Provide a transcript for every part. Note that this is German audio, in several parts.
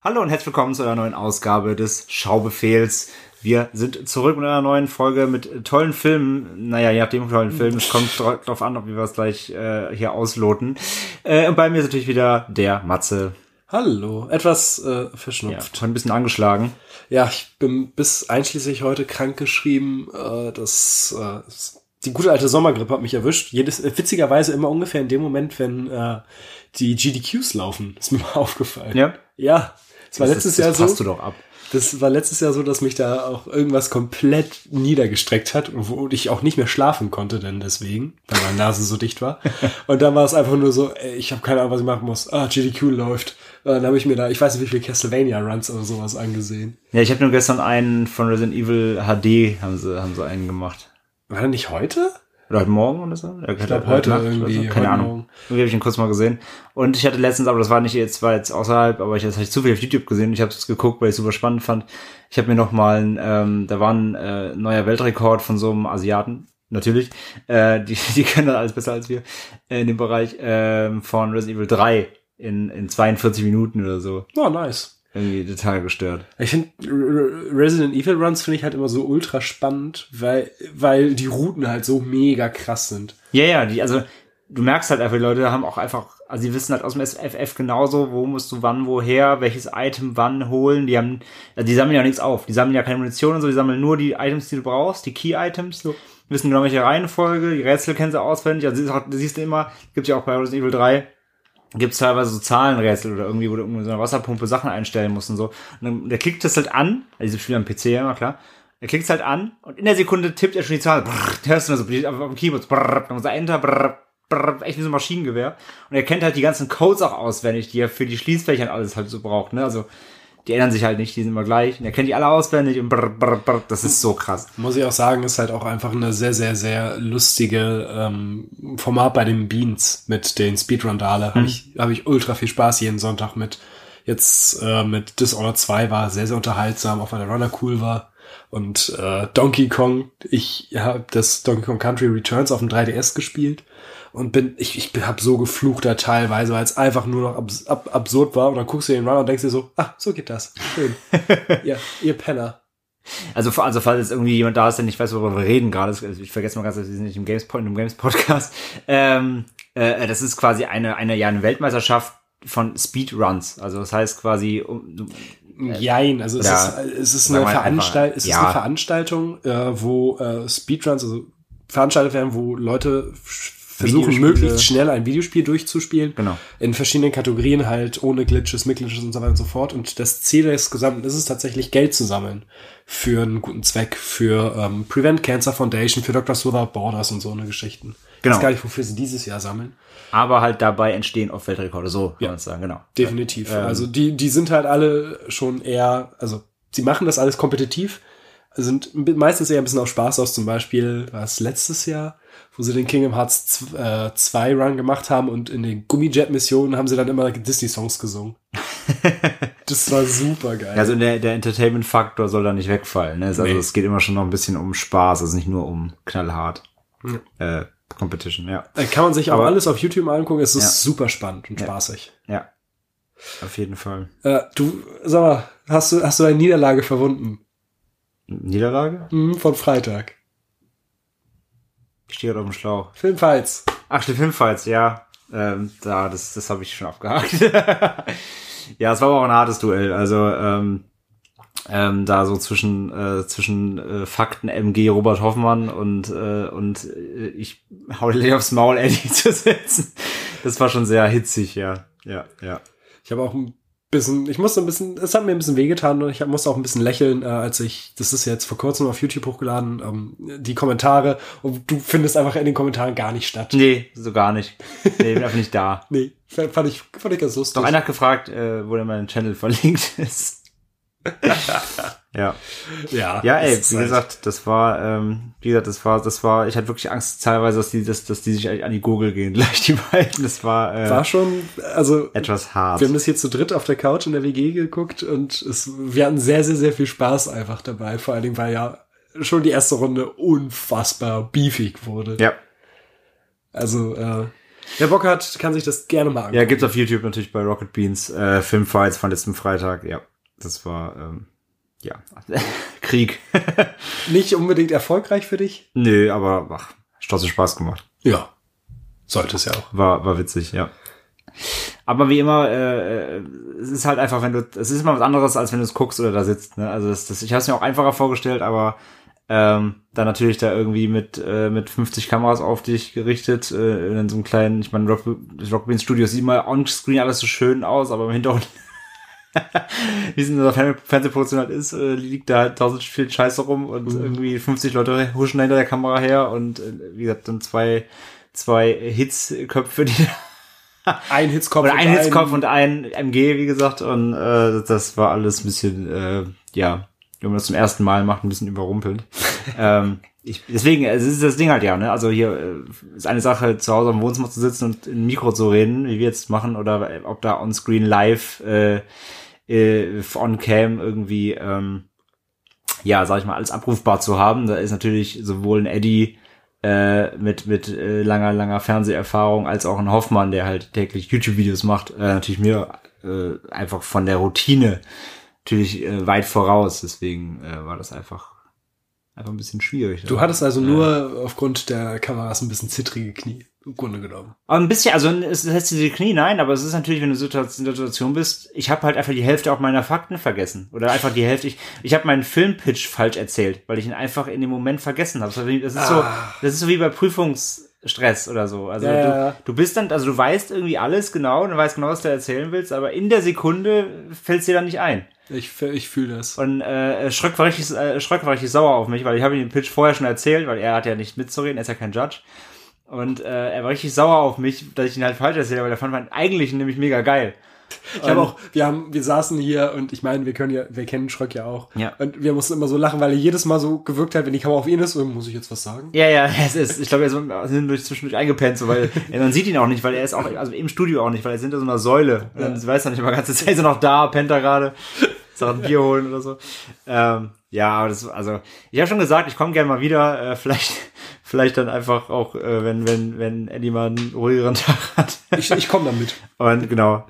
Hallo und herzlich willkommen zu einer neuen Ausgabe des Schaubefehls. Wir sind zurück mit einer neuen Folge mit tollen Filmen. Naja, je nachdem tollen Filmen. Es kommt drauf an, ob wir was gleich hier ausloten. Und bei mir ist natürlich wieder der Matze. Hallo, etwas verschnupft. Ja, ein bisschen angeschlagen. Ja, ich bin bis einschließlich heute krankgeschrieben. Die gute alte Sommergrippe hat mich erwischt. Witzigerweise immer ungefähr in dem Moment, wenn die GDQs laufen. Ist mir mal aufgefallen. Ja? Ja. Das passt du doch ab. Das war letztes Jahr so, dass mich da auch irgendwas komplett niedergestreckt hat, wo ich auch nicht mehr schlafen konnte, denn deswegen, weil meine Nase so dicht war. Und dann war es einfach nur so, ich habe keine Ahnung, was ich machen muss. GDQ läuft. Dann habe ich mir ich weiß nicht, wie viele Castlevania-Runs oder sowas angesehen. Ja, ich habe nur gestern einen von Resident Evil HD, haben sie einen gemacht. War der nicht heute? Oder heute Morgen oder so? Ich glaube heute irgendwie. So. Keine Ahnung. Irgendwie habe ich ihn kurz mal gesehen. Und ich hatte letztens, aber das war jetzt außerhalb, aber das habe ich zufällig auf YouTube gesehen. Ich habe es geguckt, weil ich es super spannend fand. Ich habe mir noch mal da war ein neuer Weltrekord von so einem Asiaten. Natürlich. Die können das alles besser als wir in dem Bereich von Resident Evil 3 in 42 Minuten oder so. Oh, nice. Irgendwie total gestört. Ich finde, Resident Evil Runs finde ich halt immer so ultra spannend, weil die Routen halt so mega krass sind. Ja, also du merkst halt einfach, die Leute haben auch einfach, also die wissen halt aus dem SFF genauso, wo musst du wann, woher, welches Item wann holen. Die sammeln ja nichts auf. Die sammeln ja keine Munition und so, die sammeln nur die Items, die du brauchst, die Key-Items. So. Wissen genau, welche Reihenfolge, die Rätsel kennen sie auswendig. Also siehst du immer, gibt ja auch bei Resident Evil 3, gibt's teilweise so Zahlenrätsel oder irgendwie, wo du irgendwie so eine Wasserpumpe Sachen einstellen musst und so. Und dann, der klickt das halt an, also diese Spiele am PC ja immer, klar. Er klickt es halt an und in der Sekunde tippt er schon die Zahl. Hörst du so auf dem Keyboard. Dann muss er Enter. Echt wie so ein Maschinengewehr. Und er kennt halt die ganzen Codes auch auswendig, die er für die Schließfächer und alles halt so braucht. Ne? Also die ändern sich halt nicht, die sind immer gleich. Und er kennt die alle auswendig und das ist so krass. Muss ich auch sagen, ist halt auch einfach eine sehr, sehr, sehr lustige Format bei den Beans mit den Speedrun-Dale. Hab ich ultra viel Spaß jeden Sonntag mit. Jetzt mit Dishonored 2 war sehr, sehr unterhaltsam, auch weil der Runner cool war. Und Donkey Kong, ich habe das Donkey Kong Country Returns auf dem 3DS gespielt und ich hab so geflucht da teilweise, weil es einfach nur noch absurd war. Und dann guckst du den Runner und denkst dir so, so geht das. Schön. Ja, ihr Penner. Also falls jetzt irgendwie jemand da ist, der nicht weiß, worüber wir reden gerade, also ich vergesse mal ganz, dass wir sind nicht im Games-Podcast. Das ist quasi eine Weltmeisterschaft von Speedruns. Also das heißt quasi Jein, also es ist eine Veranstaltung, wo Speedruns, also veranstaltet werden, wo Leute versuchen, möglichst schnell ein Videospiel durchzuspielen. Genau. In verschiedenen Kategorien halt, ohne Glitches, mit Glitches und so weiter und so fort. Und das Ziel des Gesamten ist es tatsächlich, Geld zu sammeln. Für einen guten Zweck, für Prevent Cancer Foundation, für Doctors Without Borders und so eine Geschichten. Genau. Ich weiß gar nicht, wofür sie dieses Jahr sammeln. Aber halt dabei entstehen oft Weltrekorde, so kann man sagen, genau. Definitiv. Also die sind halt alle schon eher, also sie machen das alles kompetitiv, sind meistens eher ein bisschen auf Spaß aus. Zum Beispiel war es letztes Jahr, wo sie den Kingdom Hearts 2 Run gemacht haben und in den Gummijet-Missionen haben sie dann immer Disney-Songs gesungen. Das war super geil. Also der Entertainment-Faktor soll da nicht wegfallen. Ne? Also es geht immer schon noch ein bisschen um Spaß, also nicht nur um knallhart. Competition, ja. Kann man sich auch alles auf YouTube mal angucken. Es ist super spannend und spaßig. Ja, auf jeden Fall. Du, sag mal, hast du eine Niederlage verwunden? Niederlage? Von Freitag. Ich stehe auf dem Schlauch. Filmfights. Ach, die Filmfights, ja. Das habe ich schon abgehakt. Ja, es war aber auch ein hartes Duell. Also, da so zwischen Fakten MG Robert Hoffmann und ich hau dir aufs Maul Eddie zu setzen. Das war schon sehr hitzig, ja. Ich habe auch es hat mir ein bisschen wehgetan und ich musste auch ein bisschen lächeln, das ist jetzt vor kurzem auf YouTube hochgeladen, die Kommentare, und du findest einfach in den Kommentaren gar nicht statt. Nee, so gar nicht. Nee, bin einfach nicht da. Nee, fand ich ganz lustig. Doch einer hat gefragt, wo denn mein Channel verlinkt ist. Ja, ey, wie gesagt, das war, ich hatte wirklich Angst teilweise, dass die sich an die Gurgel gehen, gleich die beiden. Das war schon, also etwas hart. Wir haben das hier zu dritt auf der Couch in der WG geguckt und wir hatten sehr, sehr, sehr viel Spaß einfach dabei, vor allen Dingen, weil ja schon die erste Runde unfassbar beefig wurde. Ja. Also, Wer Bock hat, kann sich das gerne mal angucken. Ja, gibt's auf YouTube natürlich bei Rocket Beans Filmfights von letzten Freitag. Ja, das war Krieg. Nicht unbedingt erfolgreich für dich? Nö, aber hat trotzdem Spaß gemacht. Ja, sollte es ja auch. War witzig, ja. Aber wie immer, es ist halt einfach, es ist immer was anderes, als wenn du es guckst oder da sitzt. Ne? Also ich habe es mir auch einfacher vorgestellt, aber dann natürlich da irgendwie mit 50 Kameras auf dich gerichtet, in so einem kleinen, ich meine, das Rocket Beans Studio sieht mal on-screen alles so schön aus, aber im Hintergrund, wie es in der Fernsehproduktion halt ist, liegt da halt 1000 viel Scheiße rum und irgendwie 50 Leute huschen hinter der Kamera her und wie gesagt, dann zwei Hitzköpfe, die ein Hitzkopf oder ein Hitzkopf und ein MG, wie gesagt, und das war alles ein bisschen, wenn man das zum ersten Mal macht, ein bisschen überrumpelnd. Deswegen, es ist das Ding halt ja, ne? Also hier ist eine Sache, zu Hause am Wohnzimmer zu sitzen und in ein Mikro zu reden, wie wir jetzt machen, oder ob da on-screen live on-cam irgendwie, sag ich mal, alles abrufbar zu haben. Da ist natürlich sowohl ein Eddie mit langer Fernseherfahrung als auch ein Hoffmann, der halt täglich YouTube-Videos macht, natürlich mir einfach von der Routine natürlich weit voraus. Deswegen war das einfach ein bisschen schwierig. Du hattest also nur aufgrund der Kameras ein bisschen zittrige Knie, im Grunde genommen. Aber ein bisschen, also es heißt diese Knie, nein, aber es ist natürlich, wenn du in der Situation bist, ich habe halt einfach die Hälfte auch meiner Fakten vergessen. Oder einfach die Hälfte, ich habe meinen Filmpitch falsch erzählt, weil ich ihn einfach in dem Moment vergessen habe. Das ist so wie bei Prüfungsstress oder so. Also du bist dann, also du weißt irgendwie alles genau, du weißt genau, was du erzählen willst, aber in der Sekunde fällt es dir dann nicht ein. Ich fühle das. Und Schröck war richtig sauer auf mich, weil ich habe ihm den Pitch vorher schon erzählt, weil er hat ja nicht mitzureden, er ist ja kein Judge. Und er war richtig sauer auf mich, dass ich ihn halt falsch erzählt habe, weil er fand man eigentlich nämlich mega geil. Ich habe auch, wir saßen hier und ich meine, wir kennen Schröck ja auch. Ja. Und wir mussten immer so lachen, weil er jedes Mal so gewirkt hat, wenn die Kamera auf ihn ist, muss ich jetzt was sagen? Ja, ich glaube, er ist zwischendurch eingepennt, so, weil man sieht ihn auch nicht, weil er ist auch, also im Studio auch nicht, weil er ist hinter so einer Säule. Ja. Dann weiß er nicht immer ganz, ist er noch da, pennt er gerade, soll ein Bier holen oder so. Aber also, ich habe schon gesagt, ich komme gerne mal wieder, vielleicht dann einfach auch, wenn Eddie mal einen ruhigeren Tag hat. Ich komme dann mit. Und genau.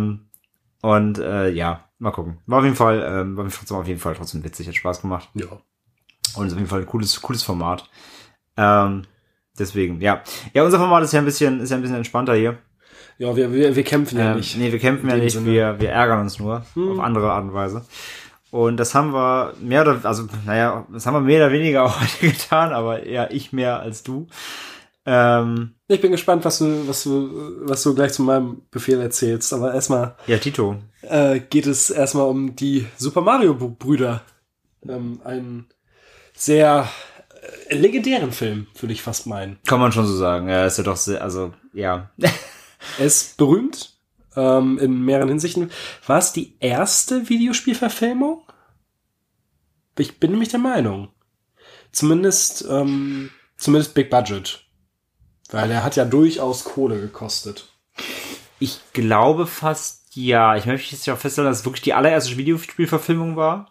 Mal gucken. War auf jeden Fall trotzdem witzig, hat Spaß gemacht. Ja. Und ist auf jeden Fall ein cooles Format. Deswegen, ja. Ja, unser Format ist ja ein bisschen entspannter hier. Ja, wir kämpfen ja nicht. Nee, wir kämpfen ja nicht, wir ärgern uns nur auf andere Art und Weise. Und das haben wir mehr oder weniger auch heute getan, aber eher ich mehr als du. Ich bin gespannt, was du gleich zu meinem Befehl erzählst, aber erstmal. Ja, Tito. Geht es erstmal um die Super Mario Brüder. Einen sehr legendären Film, würde ich fast meinen. Kann man schon so sagen. Ja, ist ja doch sehr, also, ja. Er ist berühmt, in mehreren Hinsichten. War es die erste Videospielverfilmung? Ich bin nämlich der Meinung. Zumindest Big Budget. Weil er hat ja durchaus Kohle gekostet. Ich glaube fast, ja. Ich möchte jetzt ja auch feststellen, dass es wirklich die allererste Videospielverfilmung war.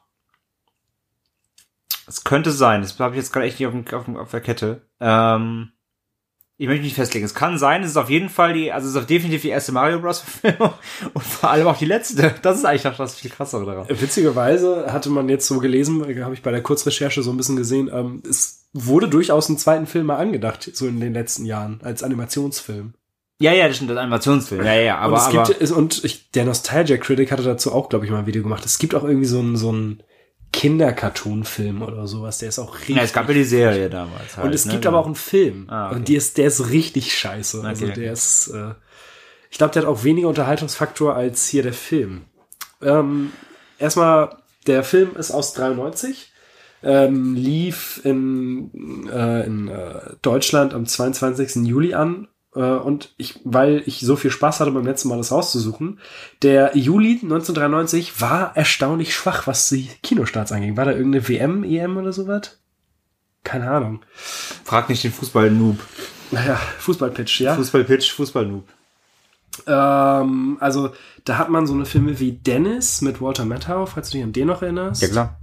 Es könnte sein. Das habe ich jetzt gerade echt nicht auf der Kette. Ich möchte mich festlegen. Es kann sein, es ist auf jeden Fall es ist definitiv die erste Mario Bros. Verfilmung und vor allem auch die letzte. Das ist eigentlich noch das viel krassere daran. Witzigerweise hatte man jetzt so gelesen, habe ich bei der Kurzrecherche so ein bisschen gesehen, es wurde durchaus einen zweiten Film mal angedacht, so in den letzten Jahren, als Animationsfilm. Ja, das stimmt, das Animationsfilm. Ja, aber der Nostalgia Critic hatte dazu auch, glaube ich, mal ein Video gemacht. Es gibt auch irgendwie so einen Kinder-Cartoon-Film oder sowas, der ist auch richtig. Ja, es gab ja die Serie damals. Halt, und es gibt aber auch einen Film. Okay. Und der ist richtig scheiße. Okay, also der ist, ich glaube, der hat auch weniger Unterhaltungsfaktor als hier der Film. Erstmal, der Film ist aus 93, lief in Deutschland am 22. Juli an. Und weil ich so viel Spaß hatte beim letzten Mal das rauszusuchen, der Juli 1993 war erstaunlich schwach, was die Kinostarts anging. War da irgendeine WM, EM oder sowas? Keine Ahnung. Frag nicht den Fußball-Noob. Naja, Fußball-Pitch, ja? Fußball-Pitch, Fußball-Noob. Also, da hat man so eine Filme wie Dennis mit Walter Matthau, falls du dich an den noch erinnerst. Ja, klar.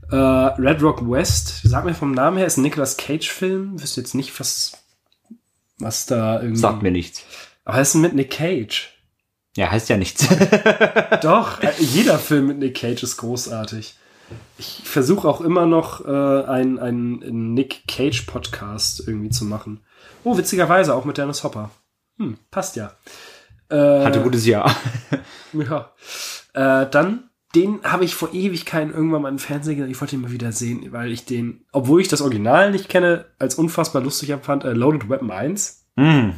Red Rock West, sag mir vom Namen her, ist ein Nicolas Cage-Film. Wüsste jetzt nicht, was Was da irgendwie... Sagt mir nichts. Aber es ist mit Nick Cage. Ja, heißt ja nichts. Doch, jeder Film mit Nick Cage ist großartig. Ich versuche auch immer noch einen Nick Cage Podcast irgendwie zu machen. Oh, witzigerweise auch mit Dennis Hopper. Passt ja. Hatte gutes Jahr. Ja. Dann, den habe ich vor Ewigkeiten irgendwann mal im Fernsehen gesehen. Ich wollte ihn mal wieder sehen, weil ich den, obwohl ich das Original nicht kenne, als unfassbar lustig empfand, Loaded Weapon 1.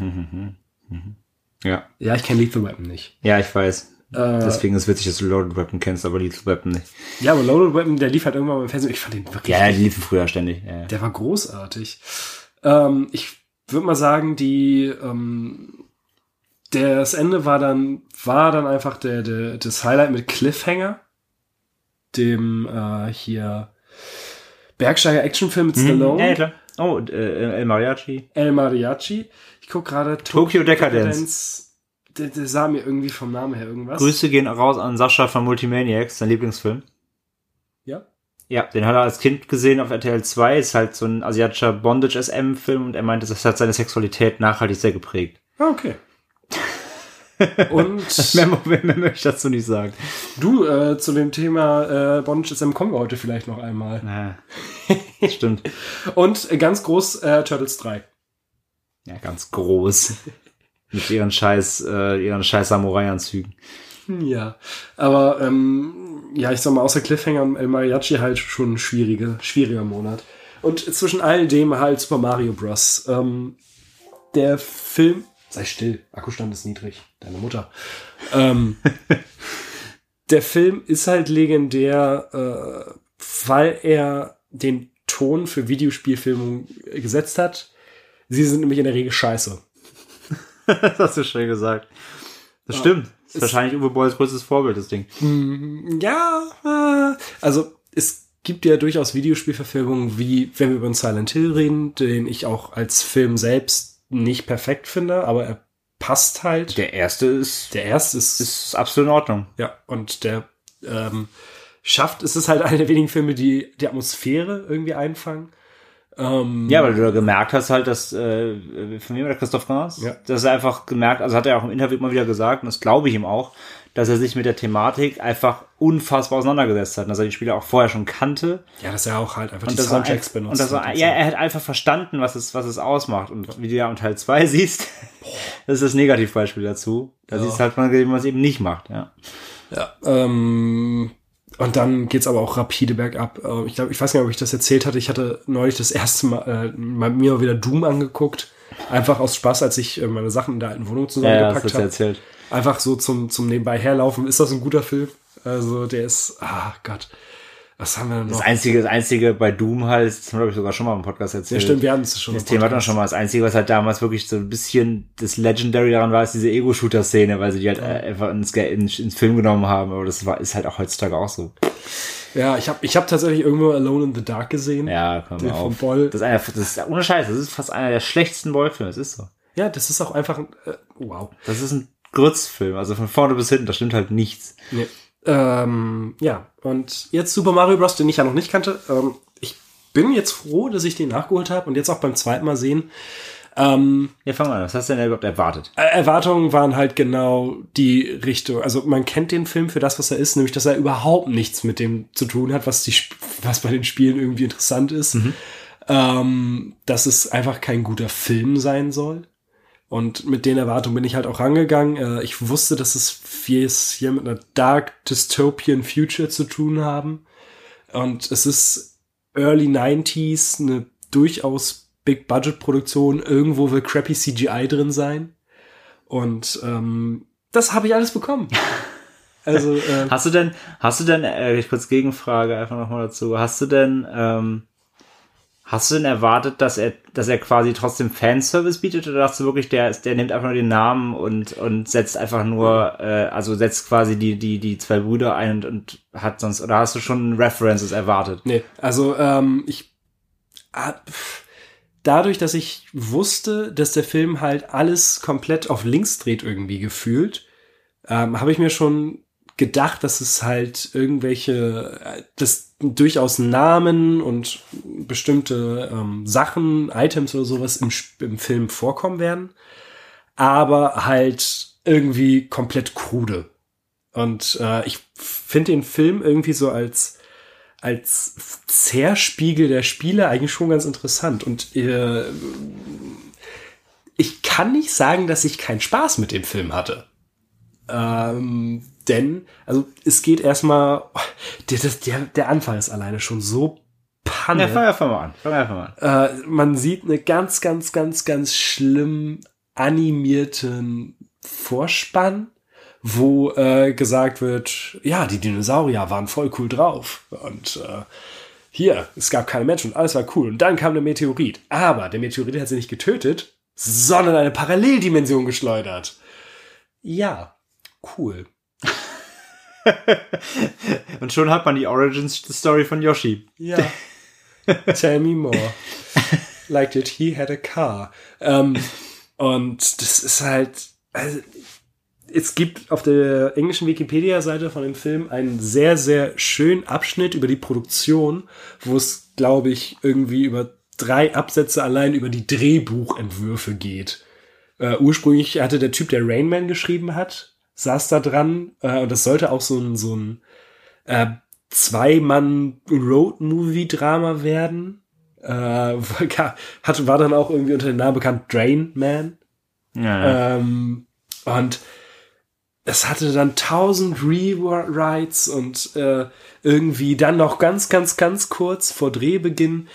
Ja. Ja, ich kenne Lethal Weapon nicht. Ja, ich weiß. Deswegen ist es witzig, dass du Loaded Weapon kennst, aber Lethal Weapon nicht. Ja, aber Loaded Weapon, der lief halt irgendwann mal im Fernsehen. Ich fand den wirklich... Ja, die liefen früher ständig. Ja. Der war großartig. Ich würde mal sagen, das Ende war dann einfach das Highlight mit Cliffhanger, dem hier Bergsteiger-Actionfilm mit Stallone. Ja, klar. Oh, El Mariachi. El Mariachi. Ich gucke gerade Tokyo Decadence. Der sah mir irgendwie vom Namen her irgendwas. Grüße gehen raus an Sascha von Multimaniacs, sein Lieblingsfilm. Ja? Ja, den hat er als Kind gesehen auf RTL 2. Ist halt so ein asiatischer Bondage-SM-Film und er meinte, das hat seine Sexualität nachhaltig sehr geprägt. Ah, okay. Und mehr möchte ich dazu nicht sagen. Du, zu dem Thema Bondage SM kommen wir heute vielleicht noch einmal. Ja, stimmt. Und ganz groß Turtles 3. Ja, ganz groß. Mit ihren scheiß Samurai-Anzügen. Ja, aber ja, ich sag mal, außer Cliffhanger und El Mariachi halt schon ein schwieriger Monat. Und zwischen all dem halt Super Mario Bros. Der Film... Sei still, Akkustand ist niedrig. Deine Mutter. Der Film ist halt legendär, weil er den Ton für Videospielfilme gesetzt hat. Sie sind nämlich in der Regel scheiße. Das hast du schön gesagt. Das stimmt. Das ist wahrscheinlich Uwe Bolls größtes Vorbild, das Ding. Ja, also es gibt ja durchaus Videospielverfilmungen, wie wenn wir über Silent Hill reden, den ich auch als Film selbst nicht perfekt finde, aber er passt halt. Der erste ist absolut in Ordnung. Ja, und der es ist halt einer der wenigen Filme, die die Atmosphäre irgendwie einfangen. Ja, weil du da gemerkt hast halt, dass von wem war der Christoph Gans? Ja. Dass er einfach gemerkt, also hat er auch im Interview immer wieder gesagt, und das glaube ich ihm auch, dass er sich mit der Thematik einfach unfassbar auseinandergesetzt hat, und dass er die Spiele auch vorher schon kannte. Ja, dass er auch halt einfach und die Soundtracks benutzt. Und er hat einfach verstanden, was es ausmacht. Und wie du ja in Teil 2 siehst, das ist das Negativbeispiel dazu. Da siehst du halt mal, wie man es eben nicht macht. Ja. Und dann geht's aber auch rapide bergab. Ich glaube, ich weiß gar nicht, ob ich das erzählt hatte. Ich hatte neulich das erste Mal mir wieder Doom angeguckt. Einfach aus Spaß, als ich meine Sachen in der alten Wohnung zusammengepackt habe. Erzählt. Einfach so zum nebenbei herlaufen. Ist das ein guter Film? Also der ist, Gott. Was haben wir denn noch? Das Einzige bei Doom halt, das haben wir, glaube ich, sogar schon mal im Podcast erzählt. Ja, stimmt, wir hatten es schon. Das Thema hatten wir schon mal. Das Einzige, was halt damals wirklich so ein bisschen das Legendary daran war, ist diese Ego-Shooter-Szene, weil sie die halt einfach ins Film genommen haben. Aber ist halt auch heutzutage auch so. Ja, ich hab tatsächlich irgendwo Alone in the Dark gesehen. Ja, komm mal auf. Boll. Das ist ohne Scheiß, das ist fast einer der schlechtesten Boll-Filme, das ist so. Ja, das ist auch einfach wow. Das ist ein Grützfilm, also von vorne bis hinten, da stimmt halt nichts. Nee. Ja, und jetzt Super Mario Bros., den ich ja noch nicht kannte. Ich bin jetzt froh, dass ich den nachgeholt habe und jetzt auch beim zweiten Mal sehen. Ja, fang mal an. Was hast du denn überhaupt erwartet? Erwartungen waren halt genau die Richtung. Also man kennt den Film für das, was er ist, nämlich, dass er überhaupt nichts mit dem zu tun hat, was bei den Spielen irgendwie interessant ist. Dass es einfach kein guter Film sein soll. Und mit den Erwartungen bin ich halt auch rangegangen. Ich wusste, dass wir es hier mit einer Dark Dystopian Future zu tun haben. Und es ist Early 90s, eine durchaus Big-Budget-Produktion. Irgendwo will crappy CGI drin sein. Und das habe ich alles bekommen. Also Hast du denn, ich kurz Gegenfrage einfach nochmal dazu, hast du denn erwartet, dass er quasi trotzdem Fanservice bietet, oder dachtest du wirklich, der nimmt einfach nur den Namen und setzt einfach nur, setzt quasi die zwei Brüder ein und hat sonst, oder hast du schon References erwartet? Nee, also dadurch, dass ich wusste, dass der Film halt alles komplett auf links dreht irgendwie gefühlt, habe ich mir schon gedacht, dass es halt dass durchaus Namen und bestimmte Sachen, Items oder sowas im Film vorkommen werden, aber halt irgendwie komplett krude. Und ich finde den Film irgendwie so als Zerspiegel der Spiele eigentlich schon ganz interessant. Und ich kann nicht sagen, dass ich keinen Spaß mit dem Film hatte. Denn, also es geht erstmal, der Anfang ist alleine schon so Panne. Ja, fang einfach mal an. Man sieht eine ganz, ganz, ganz, ganz schlimm animierten Vorspann, wo gesagt wird, ja, die Dinosaurier waren voll cool drauf. Und hier, es gab keine Menschen und alles war cool. Und dann kam der Meteorit. Aber der Meteorit hat sie nicht getötet, sondern eine Paralleldimension geschleudert. Ja, cool. Und schon hat man die Origin-Story von Yoshi. Ja. Tell me more. Like that he had a car. Und das ist halt, also, es gibt auf der englischen Wikipedia-Seite von dem Film einen sehr, sehr schönen Abschnitt über die Produktion, wo es, glaube ich, irgendwie über 3 Absätze allein über die Drehbuchentwürfe geht. Ursprünglich hatte der Typ, der Rain Man geschrieben hat, saß da dran, und das sollte auch so ein 2-Mann-Road-Movie-Drama werden. War dann auch irgendwie unter dem Namen bekannt Drain Man. Ja. Und es hatte dann 1000 Rewrites und irgendwie dann noch ganz, ganz, ganz kurz vor Drehbeginn,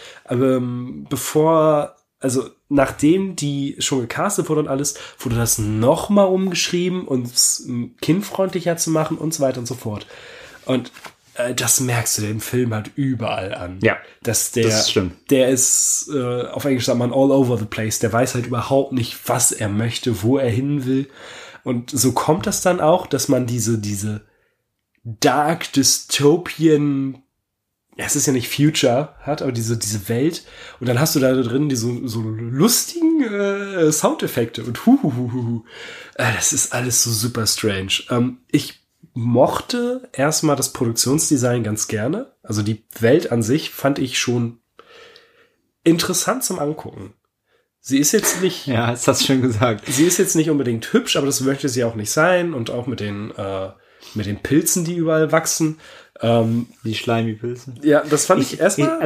nachdem die schon gecastet wurde und alles, wurde das nochmal umgeschrieben, um es kindfreundlicher zu machen und so weiter und so fort. Und das merkst du dem Film halt überall an. Ja, das stimmt. Der ist, auf Englisch sagt man all over the place. Der weiß halt überhaupt nicht, was er möchte, wo er hin will. Und so kommt das dann auch, dass man diese Dark Dystopian, ja, es ist ja nicht Future, hat, aber diese Welt. Und dann hast du da drin diese so lustigen Soundeffekte und das ist alles so super strange. Ich mochte erstmal das Produktionsdesign ganz gerne. Also die Welt an sich fand ich schon interessant zum Angucken. Sie ist jetzt nicht... Ja, das hast du schön gesagt. Sie ist jetzt nicht unbedingt hübsch, aber das möchte sie auch nicht sein. Und auch mit den Pilzen, die überall wachsen. Die Schleimipilze. Ja, das fand ich erstmal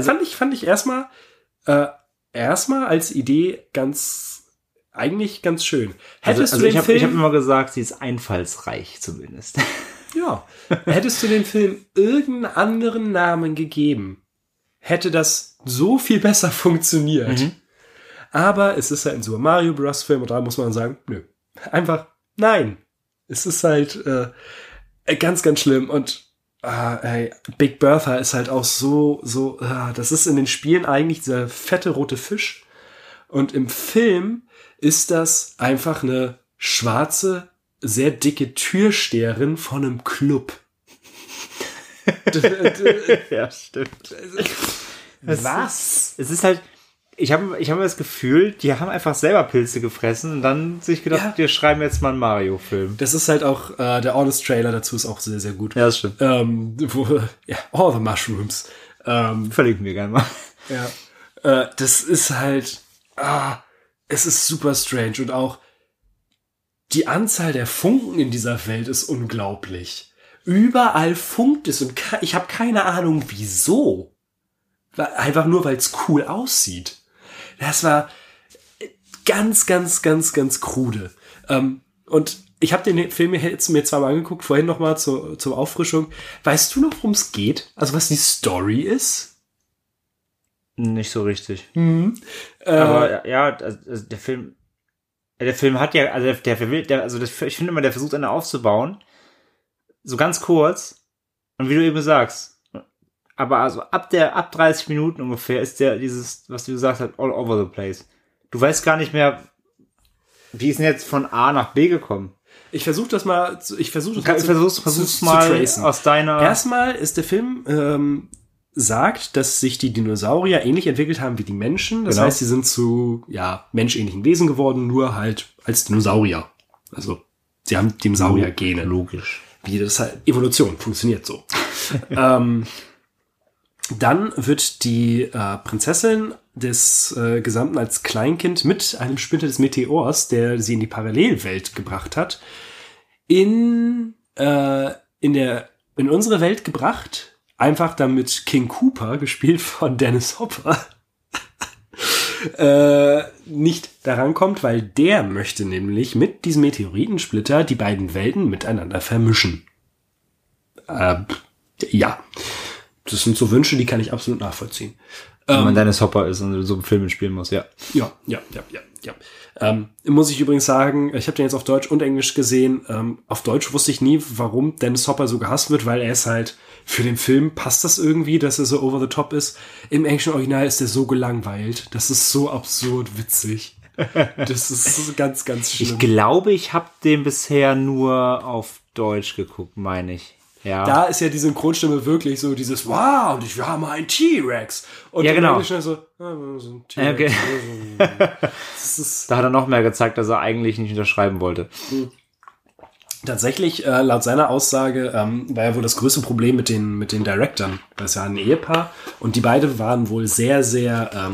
als Idee eigentlich ganz schön. Hättest du den Film... Ich habe immer gesagt, sie ist einfallsreich zumindest. Ja. Hättest du dem Film irgendeinen anderen Namen gegeben, hätte das so viel besser funktioniert. Mhm. Aber es ist halt ein Super Mario Bros. Film und da muss man sagen, nö. Einfach nein. Es ist halt ganz, ganz schlimm. Und Big Bertha ist halt auch so, das ist in den Spielen eigentlich dieser fette rote Fisch. Und im Film ist das einfach eine schwarze, sehr dicke Türsteherin von einem Club. Ja, stimmt. Was? Es ist halt, ich hab das Gefühl, die haben einfach selber Pilze gefressen und dann sich gedacht, wir schreiben jetzt mal einen Mario-Film. Das ist halt auch, der Honest-Trailer dazu ist auch sehr, sehr gut. Ja, das stimmt. All the Mushrooms. Verlinken wir gerne mal. Ja. Das ist halt, es ist super strange und auch die Anzahl der Funken in dieser Welt ist unglaublich. Überall funkt es und ich habe keine Ahnung, wieso. Einfach nur, weil es cool aussieht. Das war ganz, ganz, ganz, ganz krude. Und ich habe den Film jetzt mir zweimal angeguckt, vorhin nochmal zur Auffrischung. Weißt du noch, worum es geht? Also was die Story ist? Nicht so richtig. Mhm. Aber ja, also der Film hat ja, also ich finde immer, der versucht eine aufzubauen, so ganz kurz, und wie du eben sagst, aber also ab 30 Minuten ungefähr ist der dieses, was du gesagt hast, all over the place. Du weißt gar nicht mehr, wie ist denn jetzt von A nach B gekommen? Versuch's mal zu tracen. Aus deiner... Erstmal ist der Film, sagt, dass sich die Dinosaurier ähnlich entwickelt haben wie die Menschen. Das heißt, sie sind zu, menschähnlichen Wesen geworden, nur halt als Dinosaurier. Also, sie haben Dinosaurier-Gene. Logisch. wie das halt, Evolution funktioniert so. Dann wird die Prinzessin des Gesamten als Kleinkind mit einem Splinter des Meteors, der sie in die Parallelwelt gebracht hat, in unsere Welt gebracht, einfach damit King Koopa, gespielt von Dennis Hopper, nicht daran kommt, weil der möchte nämlich mit diesem Meteoritensplitter die beiden Welten miteinander vermischen. Ja, das sind so Wünsche, die kann ich absolut nachvollziehen. Wenn man Dennis Hopper ist und so einen Film spielen muss, ja. Ja. Muss ich übrigens sagen, ich habe den jetzt auf Deutsch und Englisch gesehen. Auf Deutsch wusste ich nie, warum Dennis Hopper so gehasst wird, weil er ist halt, für den Film passt das irgendwie, dass er so over the top ist. Im englischen Original ist er so gelangweilt. Das ist so absurd witzig. Das ist ganz, ganz schlimm. Ich glaube, ich habe den bisher nur auf Deutsch geguckt, meine ich. Ja. Da ist ja die Synchronstimme wirklich so dieses wow, und wir haben einen T-Rex. Und ja, genau. So, so ein T-Rex. Okay. Das da hat er noch mehr gezeigt, dass er eigentlich nicht unterschreiben wollte. Tatsächlich, laut seiner Aussage, war ja wohl das größte Problem mit den Directern. Das ist ja ein Ehepaar und die beiden waren wohl sehr, sehr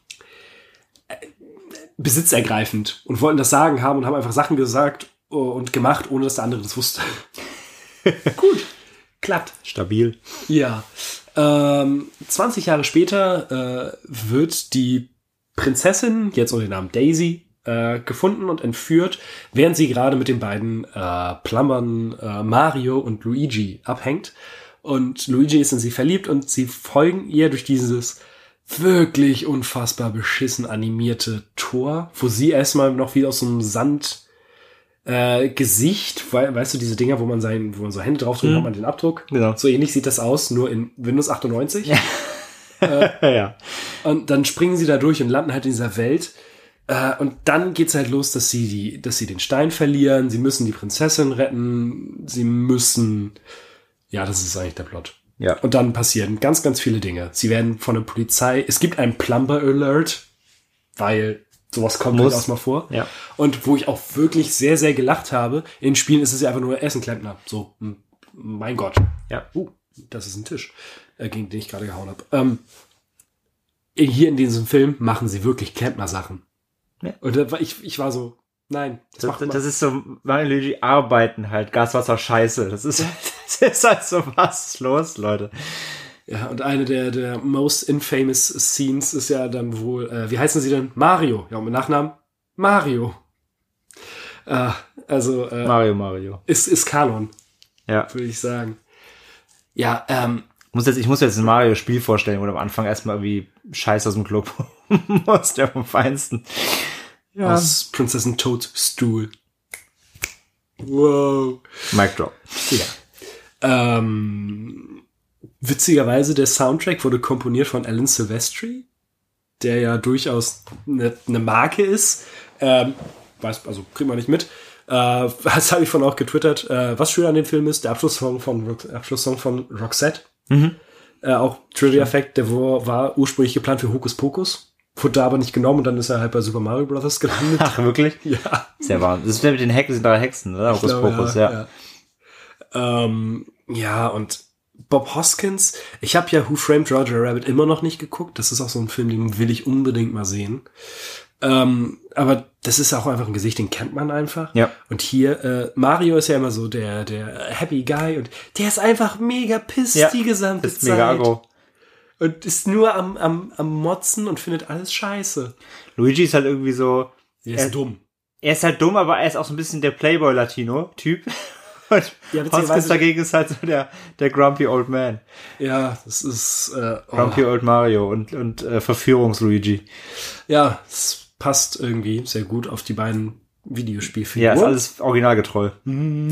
besitzergreifend und wollten das Sagen haben und haben einfach Sachen gesagt und gemacht, ohne dass der andere das wusste. Gut. Klappt. Stabil. Ja. 20 Jahre später wird die Prinzessin, jetzt unter dem Namen Daisy, gefunden und entführt, während sie gerade mit den beiden Plumbern Mario und Luigi abhängt. Und Luigi ist in sie verliebt und sie folgen ihr durch dieses wirklich unfassbar beschissen animierte Tor, wo sie erstmal noch wie aus so einem Sand Gesicht, weißt du, diese Dinger, wo man so Hände drauf drückt, hat man den Abdruck. Genau. So ähnlich sieht das aus, nur in Windows 98. Ja. Ja. Und dann springen sie da durch und landen halt in dieser Welt. Und dann geht's halt los, dass sie den Stein verlieren. Sie müssen die Prinzessin retten. Sie müssen, ja, das ist eigentlich der Plot. Ja. Und dann passieren ganz, ganz viele Dinge. Sie werden von der Polizei, es gibt einen Plumber Alert, weil sowas kommt durchaus mal vor. Ja. Und wo ich auch wirklich sehr, sehr gelacht habe, in Spielen ist es ja einfach nur Essenklempner. So, mein Gott. Ja. Das ist ein Tisch, gegen den ich gerade gehauen habe. Hier in diesem Film machen sie wirklich Klempner-Sachen. Ja. Und ich war so, nein. Das ist so, Mario und Luigi arbeiten halt, Gaswasser, Scheiße. Das ist halt so, was ist los, Leute? Ja, und eine der most infamous Scenes ist ja dann wohl, wie heißen sie denn? Mario. Ja, und mit Nachnamen? Mario. Mario. Ist Kanon. Ja. Würde ich sagen. Ja, ich muss jetzt ein Mario-Spiel vorstellen, wo du am Anfang erstmal irgendwie Scheiß aus dem Club muss, der vom Feinsten. Ja. Aus Prinzessin Toad Stuhl. Wow. Mic drop. Ja. Witzigerweise, der Soundtrack wurde komponiert von Alan Silvestri, der ja durchaus eine Marke ist. Kriegt man nicht mit. Das habe ich von auch getwittert. Was schön an dem Film ist, der Abschlusssong von Roxette. Mhm. Auch Trivia-Fact, der war ursprünglich geplant für Hokus Pokus. Wurde aber nicht genommen und dann ist er halt bei Super Mario Bros. Gelandet. Ach, wirklich? Ja. Sehr wahr. Das ist der mit den Hexen, sind drei Hexen, oder? Hokus Pokus, ja. Ja, und Bob Hoskins, ich habe ja Who Framed Roger Rabbit immer noch nicht geguckt. Das ist auch so ein Film, den will ich unbedingt mal sehen. Aber das ist auch einfach ein Gesicht, den kennt man einfach. Ja. Und hier, Mario ist ja immer so der Happy Guy und der ist einfach mega pissed die gesamte Zeit. Mega aggro. Und ist nur am Motzen und findet alles scheiße. Luigi ist halt irgendwie so... Er ist dumm. Er ist halt dumm, aber er ist auch so ein bisschen der Playboy-Latino-Typ. Und Hoskins dagegen ist halt so der Grumpy Old Man. Ja, das ist... Grumpy Old Mario und Verführungs-Luigi. Ja, es passt irgendwie sehr gut auf die beiden Videospielfiguren. Ja, ist alles originalgetreu. Und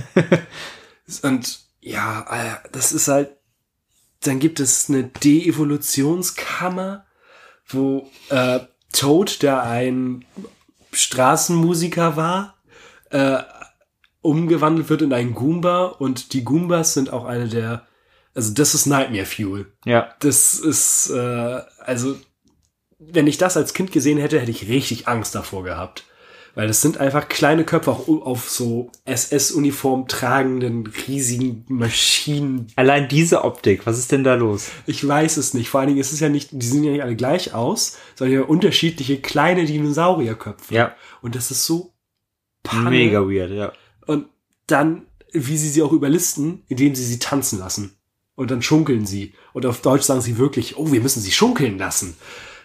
ja, das ist halt... Dann gibt es eine De-Evolutionskammer, wo Toad, der ein Straßenmusiker war, umgewandelt wird in einen Goomba und die Goombas sind auch eine der, also das ist Nightmare Fuel. Ja. Das ist, also wenn ich das als Kind gesehen hätte, hätte ich richtig Angst davor gehabt. Weil das sind einfach kleine Köpfe auch auf so SS-Uniform tragenden, riesigen Maschinen. Allein diese Optik, was ist denn da los? Ich weiß es nicht. Vor allen Dingen ist es ja nicht, die sehen ja nicht alle gleich aus, sondern ja unterschiedliche kleine Dinosaurierköpfe. Ja. Und das ist so Panne. Mega weird, ja. Und dann, wie sie auch überlisten, indem sie tanzen lassen. Und dann schunkeln sie. Und auf Deutsch sagen sie wirklich, oh, wir müssen sie schunkeln lassen.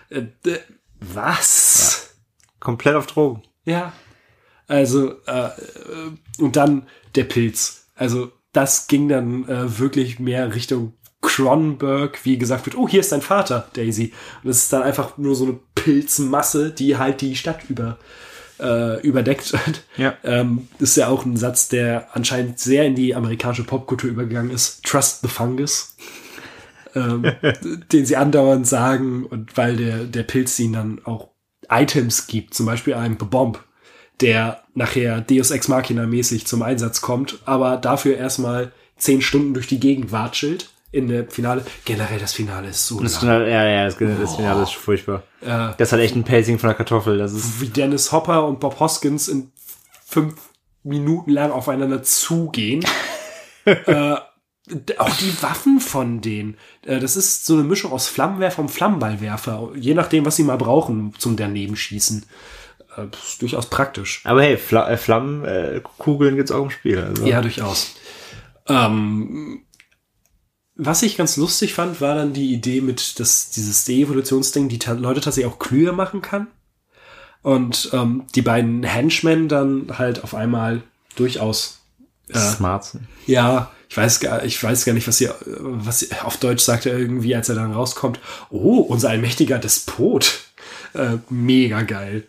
Was? Ja. Komplett auf Drogen. Ja. Also, und dann der Pilz. Also, das ging dann wirklich mehr Richtung Cronenberg, wie gesagt wird, oh, hier ist dein Vater, Daisy. Und das ist dann einfach nur so eine Pilzmasse, die halt die Stadt überdeckt. Ja. Das ist ja auch ein Satz, der anscheinend sehr in die amerikanische Popkultur übergegangen ist. Trust the fungus. Den sie andauernd sagen, und weil der Pilz ihnen dann auch Items gibt, zum Beispiel einen The Bomb, der nachher Deus Ex Machina mäßig zum Einsatz kommt, aber dafür erstmal 10 Stunden durch die Gegend watschelt in der Finale. Generell das Finale ist so das Finale ist furchtbar. Das hat echt ein Pacing von der Kartoffel. Das ist wie Dennis Hopper und Bob Hoskins in 5 Minuten lang aufeinander zugehen. Auch die Waffen von denen. Das ist so eine Mischung aus Flammenwerfer und Flammenballwerfer. Je nachdem, was sie mal brauchen zum Danebenschießen. Das ist durchaus praktisch. Aber hey, Flammenkugeln gibt's auch im Spiel. Also. Ja, durchaus. Was ich ganz lustig fand, war dann die Idee mit dieses De-Evolutionsding, die Leute tatsächlich auch klüger machen kann. Und die beiden Henchmen dann halt auf einmal durchaus smart sind. Ja, ich weiß gar nicht, was sie auf Deutsch sagt er irgendwie, als er dann rauskommt. Oh, unser allmächtiger Despot. Mega geil.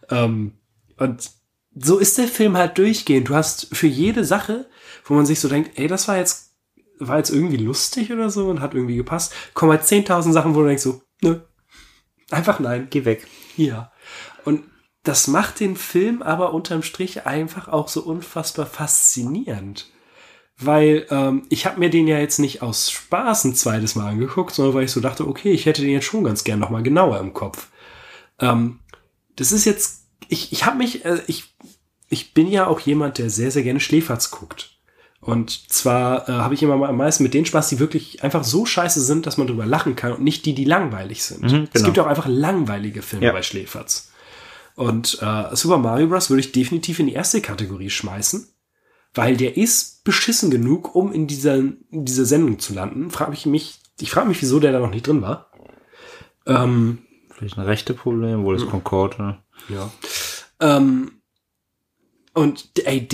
Und so ist der Film halt durchgehend. Du hast für jede Sache, wo man sich so denkt, ey, das war jetzt irgendwie lustig oder so und hat irgendwie gepasst, kommen halt 10.000 Sachen, wo du denkst so, nö, einfach nein. Geh weg. Ja. Und das macht den Film aber unterm Strich einfach auch so unfassbar faszinierend. Weil ich habe mir den ja jetzt nicht aus Spaß ein zweites Mal angeguckt, sondern weil ich so dachte, okay, ich hätte den jetzt schon ganz gern nochmal genauer im Kopf. Das ist jetzt, ich bin ja auch jemand, der sehr, sehr gerne Schläferz guckt. Und zwar habe ich immer am meisten mit den Spaß, die wirklich einfach so scheiße sind, dass man drüber lachen kann und nicht die langweilig sind. Genau. Es gibt ja auch einfach langweilige Filme bei Schläferz. Und Super Mario Bros. Würde ich definitiv in die erste Kategorie schmeißen, weil der ist beschissen genug, um in dieser Sendung zu landen. Ich frage mich, wieso der da noch nicht drin war. Vielleicht ein rechte Problem, wohl das Concorde. Ne? Ja. Und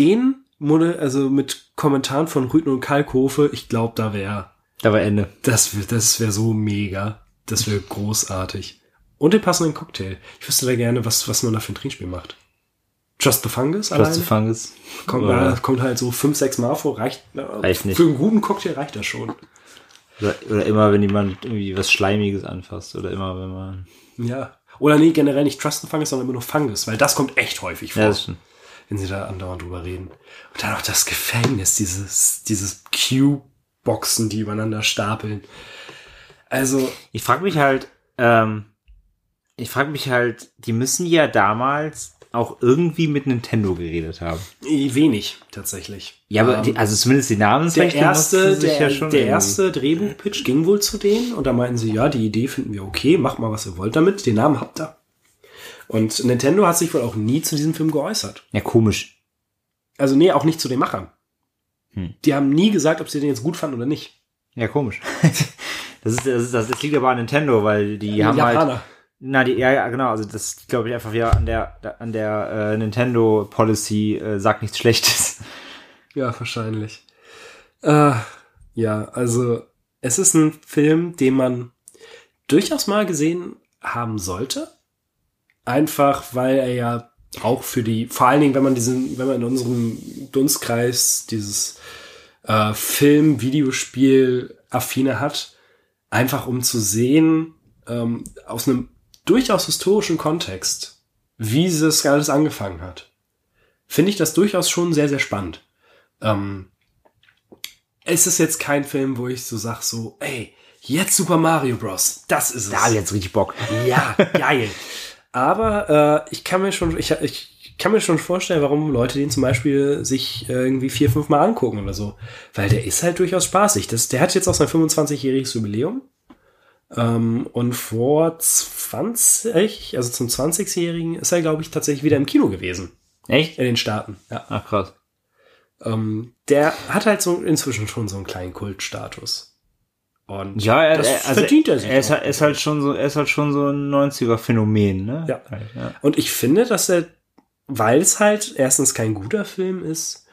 also mit Kommentaren von Rüthen und Kalkofe, ich glaube, da wäre Ende. Das wäre so mega. Das wäre großartig. Und den passenden Cocktail. Ich wüsste da gerne, was man da für ein Trinkspiel macht. Just the Fungus alleine? Just the Fungus. Kommt halt so 5-6 Mal vor. Reicht nicht. Für einen guten Cocktail reicht das schon. Oder immer, wenn jemand irgendwie was Schleimiges anfasst. Oder immer, wenn man... Ja. Oder nee, generell nicht Trust the Fungus, sondern immer nur Fungus. Weil das kommt echt häufig vor. Ja, das stimmt. Wenn sie da andauernd drüber reden. Und dann auch das Gefängnis, dieses Cube-Boxen, die übereinander stapeln. Also... Ich frage mich halt, die müssen ja damals auch irgendwie mit Nintendo geredet haben. Wenig, tatsächlich. Ja, aber also zumindest die Namensrechte der erste Drehbuchpitch ging wohl zu denen und da meinten sie, ja, die Idee finden wir okay, macht mal, was ihr wollt damit, den Namen habt ihr. Und Nintendo hat sich wohl auch nie zu diesem Film geäußert. Ja, komisch. Also nee, auch nicht zu den Machern. Die haben nie gesagt, ob sie den jetzt gut fanden oder nicht. Ja, komisch. Das liegt aber an Nintendo, weil die haben Japaner. halt... Ja, genau, also das glaube ich einfach wieder an der Nintendo Policy, sagt nichts Schlechtes. Ja, wahrscheinlich. Ja, also es ist ein Film, den man durchaus mal gesehen haben sollte. Einfach, weil er ja auch vor allen Dingen, wenn man in unserem Dunstkreis dieses Film, Videospiel affine hat, einfach um zu sehen, aus einem durchaus historischen Kontext, wie das alles angefangen hat, finde ich das durchaus schon sehr, sehr spannend. Es ist jetzt kein Film, wo ich so sag, so, ey, jetzt Super Mario Bros., das ist es. Da hab ich jetzt richtig Bock. Ja, geil. Aber ich kann kann mir schon vorstellen, warum Leute den zum Beispiel sich irgendwie 4-5 Mal angucken oder so. Weil der ist halt durchaus spaßig. Der hat jetzt auch sein 25-jähriges Jubiläum. Und vor 20, also zum 20-Jährigen, ist er, glaube ich, tatsächlich wieder im Kino gewesen. Echt? In den Staaten, ja. Ach, krass. Der hat halt so inzwischen schon so einen kleinen Kultstatus. Und ja, verdient er sich. Er ist halt schon so ein 90er-Phänomen, ne? Ja. Und ich finde, dass er, weil es halt erstens kein guter Film ist,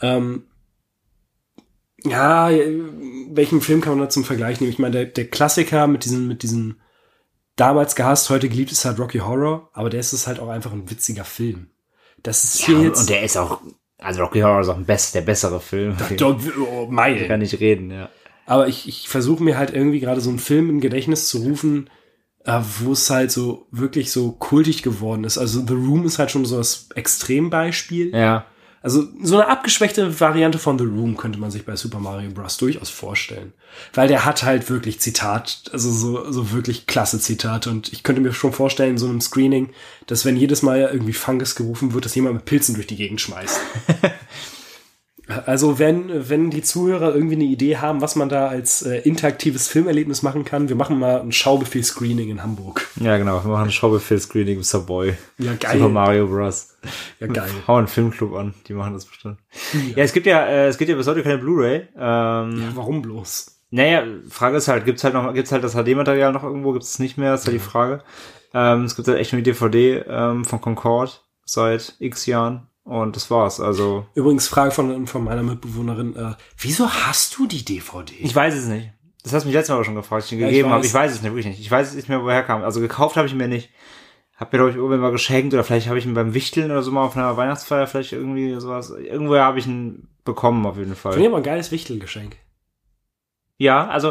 welchen Film kann man da zum Vergleich nehmen? Ich meine, der Klassiker mit diesen damals gehasst, heute geliebt ist halt Rocky Horror, aber der ist es halt auch einfach ein witziger Film. Das ist hier jetzt. Und der ist auch, also Rocky Horror ist auch der bessere Film. Meilen. Kann nicht reden, ja. Aber ich versuche mir halt irgendwie gerade so einen Film im Gedächtnis zu rufen, wo es halt so wirklich so kultig geworden ist. Also The Room ist halt schon so das Extrembeispiel. Ja. Also so eine abgeschwächte Variante von The Room könnte man sich bei Super Mario Bros. Durchaus vorstellen. Weil der hat halt wirklich also so wirklich klasse Zitate. Und ich könnte mir schon vorstellen, in so einem Screening, dass wenn jedes Mal irgendwie Fungus gerufen wird, dass jemand mit Pilzen durch die Gegend schmeißt. Also wenn die Zuhörer irgendwie eine Idee haben, was man da als interaktives Filmerlebnis machen kann, wir machen mal ein Schaubefehl-Screening in Hamburg. Ja, genau. Wir machen ein Schaubefehl-Screening im Savoy. Ja, geil. Super Mario Bros. Ja, geil. Hau einen Filmclub an. Die machen das bestimmt. Ja, es gibt ja bis heute keine Blu-ray. Ja, warum bloß? Naja, Frage ist halt, gibt's halt das HD-Material noch irgendwo? Gibt's es nicht mehr? Das ist ja die Frage. Es gibt halt echt nur die DVD von Concord seit x Jahren. Und das war's, also. Übrigens, Frage von meiner Mitbewohnerin, wieso hast du die DVD? Ich weiß es nicht. Das hast du mich letztes Mal aber schon gefragt, ich ihn gegeben habe. Ich weiß es nicht, wirklich nicht. Ich weiß es nicht mehr, woher kam. Also gekauft habe ich ihn mir nicht. Hab mir, glaube ich, irgendwann mal geschenkt oder vielleicht habe ich ihn beim Wichteln oder so mal auf einer Weihnachtsfeier vielleicht irgendwie sowas. Irgendwoher habe ich ihn bekommen, auf jeden Fall. Finde ich aber ein geiles Wichtelgeschenk. Ja, also,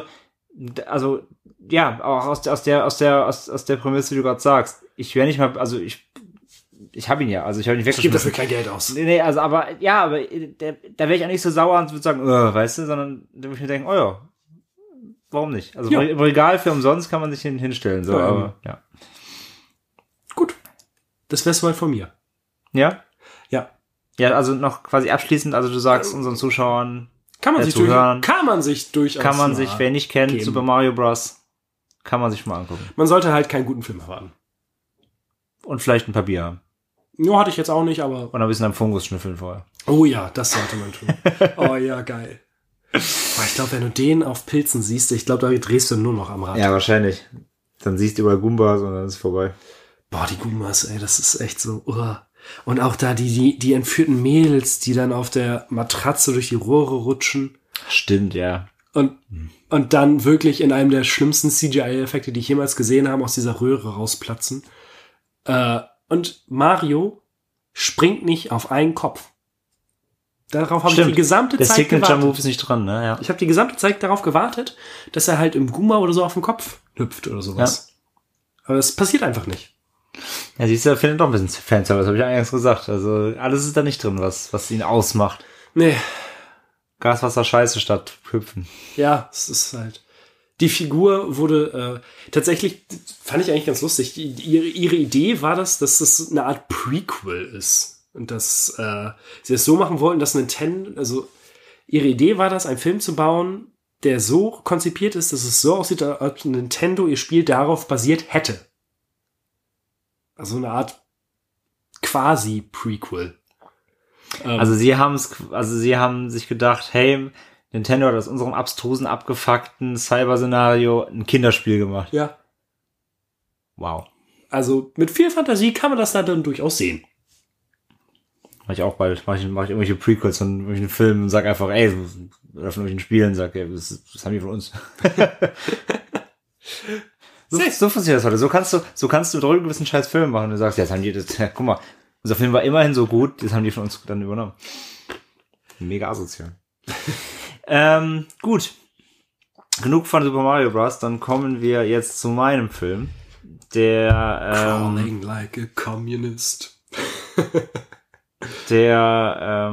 ja, auch aus der Prämisse, wie du gerade sagst. Ich wäre nicht mal, also ich habe ihn ja, also ich habe ihn nicht weggeschmissen. Ich gebe dafür kein Geld aus. Nee, also aber da wäre ich auch nicht so sauer und würde sagen, weißt du, sondern da würde ich mir denken, oh ja, warum nicht? Also im Regal für umsonst kann man sich hinstellen, so, ja, aber ja. Gut. Das wär's soweit von mir. Ja? Ja. Ja, also noch quasi abschließend, also du sagst unseren Zuschauern, kann man sich durchaus kann man sich, wer nicht kennt, geben. Super Mario Bros., kann man sich mal angucken. Man sollte halt keinen guten Film erwarten. Und vielleicht ein paar Bier haben. Nur hatte ich jetzt auch nicht, aber... Und ein bisschen am Fungus schnüffeln vorher. Oh ja, das sollte man tun. Oh ja, geil. Boah, ich glaube, wenn du den auf Pilzen siehst, ich glaube, da drehst du nur noch am Rad. Ja, wahrscheinlich. Dann siehst du überall Goombas und dann ist es vorbei. Boah, die Goombas, ey, das ist echt so... Und auch da die entführten Mädels, die dann auf der Matratze durch die Rohre rutschen. Stimmt, ja. Und dann wirklich in einem der schlimmsten CGI-Effekte, die ich jemals gesehen habe, aus dieser Röhre rausplatzen. Und Mario springt nicht auf einen Kopf. Darauf habe ich die gesamte Zeit gewartet. Der Signature-Move ist nicht dran, ne? Ja. Ich habe die gesamte Zeit darauf gewartet, dass er halt im Goomba oder so auf den Kopf hüpft oder sowas. Ja. Aber es passiert einfach nicht. Ja, siehst du, er findet doch ein bisschen Fanservice, habe ich eingangs gesagt. Also alles ist da nicht drin, was ihn ausmacht. Nee. Gas, Wasser, Scheiße statt hüpfen. Ja, es ist halt... Die Figur wurde tatsächlich, fand ich eigentlich ganz lustig, ihre Idee war dass das eine Art Prequel ist. Und dass sie es so machen wollten, dass Nintendo, also ihre Idee war das, einen Film zu bauen, der so konzipiert ist, dass es so aussieht, als ob Nintendo ihr Spiel darauf basiert hätte. Also eine Art quasi Prequel. Also sie haben sich gedacht, hey, Nintendo hat aus unserem abstrusen, abgefuckten Cyber-Szenario ein Kinderspiel gemacht. Ja. Wow. Also mit viel Fantasie kann man das da dann durchaus sehen. Mach ich auch bald. Mach ich irgendwelche Prequels von irgendwelchen Filmen und sag einfach, ey, oder von irgendwelchen Spielen, sag, ey, das haben die von uns. So funktioniert das heute. So kannst du drüben gewissen scheiß Film machen und du sagst, ja, das haben die, guck mal, unser Film war immerhin so gut, das haben die von uns dann übernommen. Mega asozial. Gut. Genug von Super Mario Bros. Dann kommen wir jetzt zu meinem Film. Der Crawling like a communist. Der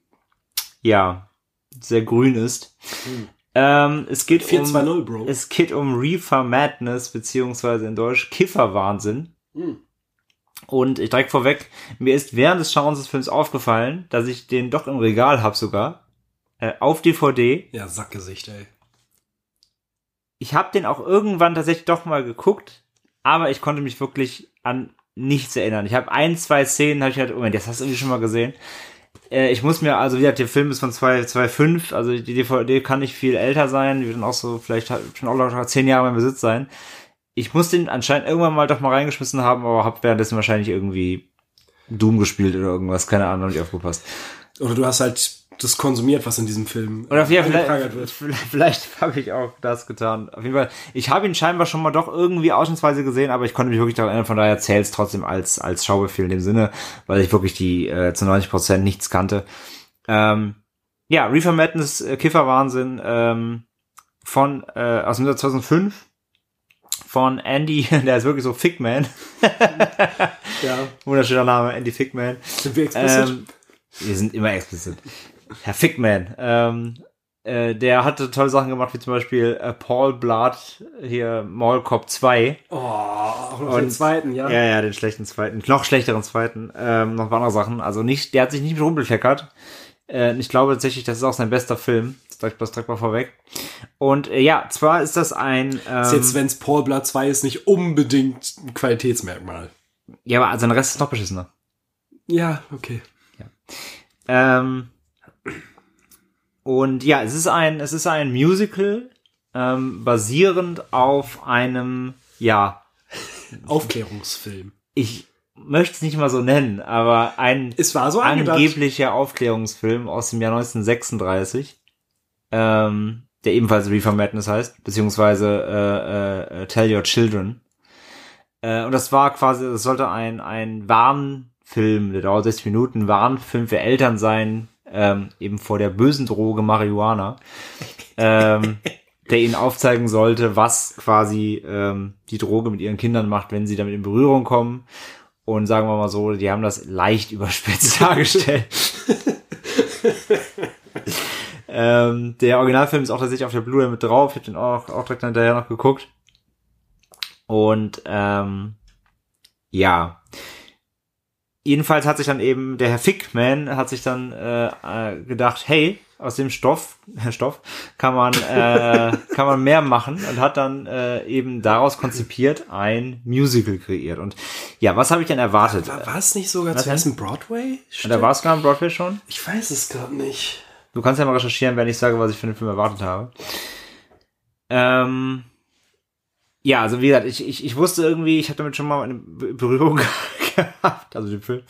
sehr grün ist. Es geht 420, Bro. Es geht um Reefer Madness, beziehungsweise in Deutsch Kifferwahnsinn. Und ich direkt vorweg, mir ist während des Schauens des Films aufgefallen, dass ich den doch im Regal habe sogar, auf DVD. Ja, Sackgesicht, ey. Ich habe den auch irgendwann tatsächlich doch mal geguckt, aber ich konnte mich wirklich an nichts erinnern. Ich habe 2 Szenen, habe ich gedacht, Moment, das hast du irgendwie schon mal gesehen. Ich muss mir, also wie gesagt, der Film ist von 2005, also die DVD kann nicht viel älter sein, die wird dann auch so vielleicht schon auch locker 10 Jahre in Besitz sein. Ich muss den anscheinend irgendwann mal doch mal reingeschmissen haben, aber habe währenddessen wahrscheinlich irgendwie Doom gespielt oder irgendwas, keine Ahnung, nicht aufgepasst. Oder du hast halt das konsumiert, was in diesem Film oder vielleicht habe ich auch das getan. Auf jeden Fall, ich habe ihn scheinbar schon mal doch irgendwie ausschnittsweise gesehen, aber ich konnte mich wirklich daran erinnern, von daher zählt es trotzdem als Schaubefehl in dem Sinne, weil ich wirklich die zu 90% nichts kannte. Ja, Reefer Madness, Kifferwahnsinn, von aus dem Jahr 2005 von Andy, der ist wirklich so Figman. Ja. Wunderschöner Name, Andy Figman. Sind wir explizit? Wir sind immer explizit. Herr Figman. Der hatte tolle Sachen gemacht, wie zum Beispiel Paul Blart, hier Mall Cop 2. Oh, auch noch den zweiten, ja. Ja, den schlechten zweiten, noch schlechteren zweiten. Noch andere Sachen. Also der hat sich nicht mit rumbekleckert. Ich glaube tatsächlich, das ist auch sein bester Film. Das direkt mal vorweg. Und ja, zwar ist das ein... ist jetzt, wenn es Paul Blart 2 ist, nicht unbedingt ein Qualitätsmerkmal. Ja, aber sein Rest ist noch beschissener. Ja, okay. Ja. Und ja, es ist ein Musical, basierend auf einem, ja... Aufklärungsfilm. Ich möchte es nicht mal so nennen, aber es war so angeblicher Aufklärungsfilm aus dem Jahr 1936, der ebenfalls Reefer Madness heißt, beziehungsweise Tell Your Children. Und das sollte ein Warnfilm, der dauert 60 Minuten, Warnfilm für Eltern sein, eben vor der bösen Droge Marihuana, der ihnen aufzeigen sollte, was quasi die Droge mit ihren Kindern macht, wenn sie damit in Berührung kommen. Und sagen wir mal so, die haben das leicht überspitzt dargestellt. Der Originalfilm ist auch tatsächlich auf der Blu-ray mit drauf. Ich habe den auch direkt hinterher noch geguckt. Und ja. Jedenfalls hat sich dann eben der Herr Figman hat sich dann gedacht, hey, aus dem Stoff kann man mehr machen und hat dann eben daraus konzipiert ein Musical kreiert. Und ja, was habe ich denn erwartet? War es nicht sogar zuerst ein Broadway? Da war es gar ein Broadway schon? Ich weiß es gerade nicht. Du kannst ja mal recherchieren, wenn ich sage, was ich für den Film erwartet habe. Ja, also wie gesagt, ich wusste irgendwie, ich habe damit schon mal eine Berührung gehabt, also den Film.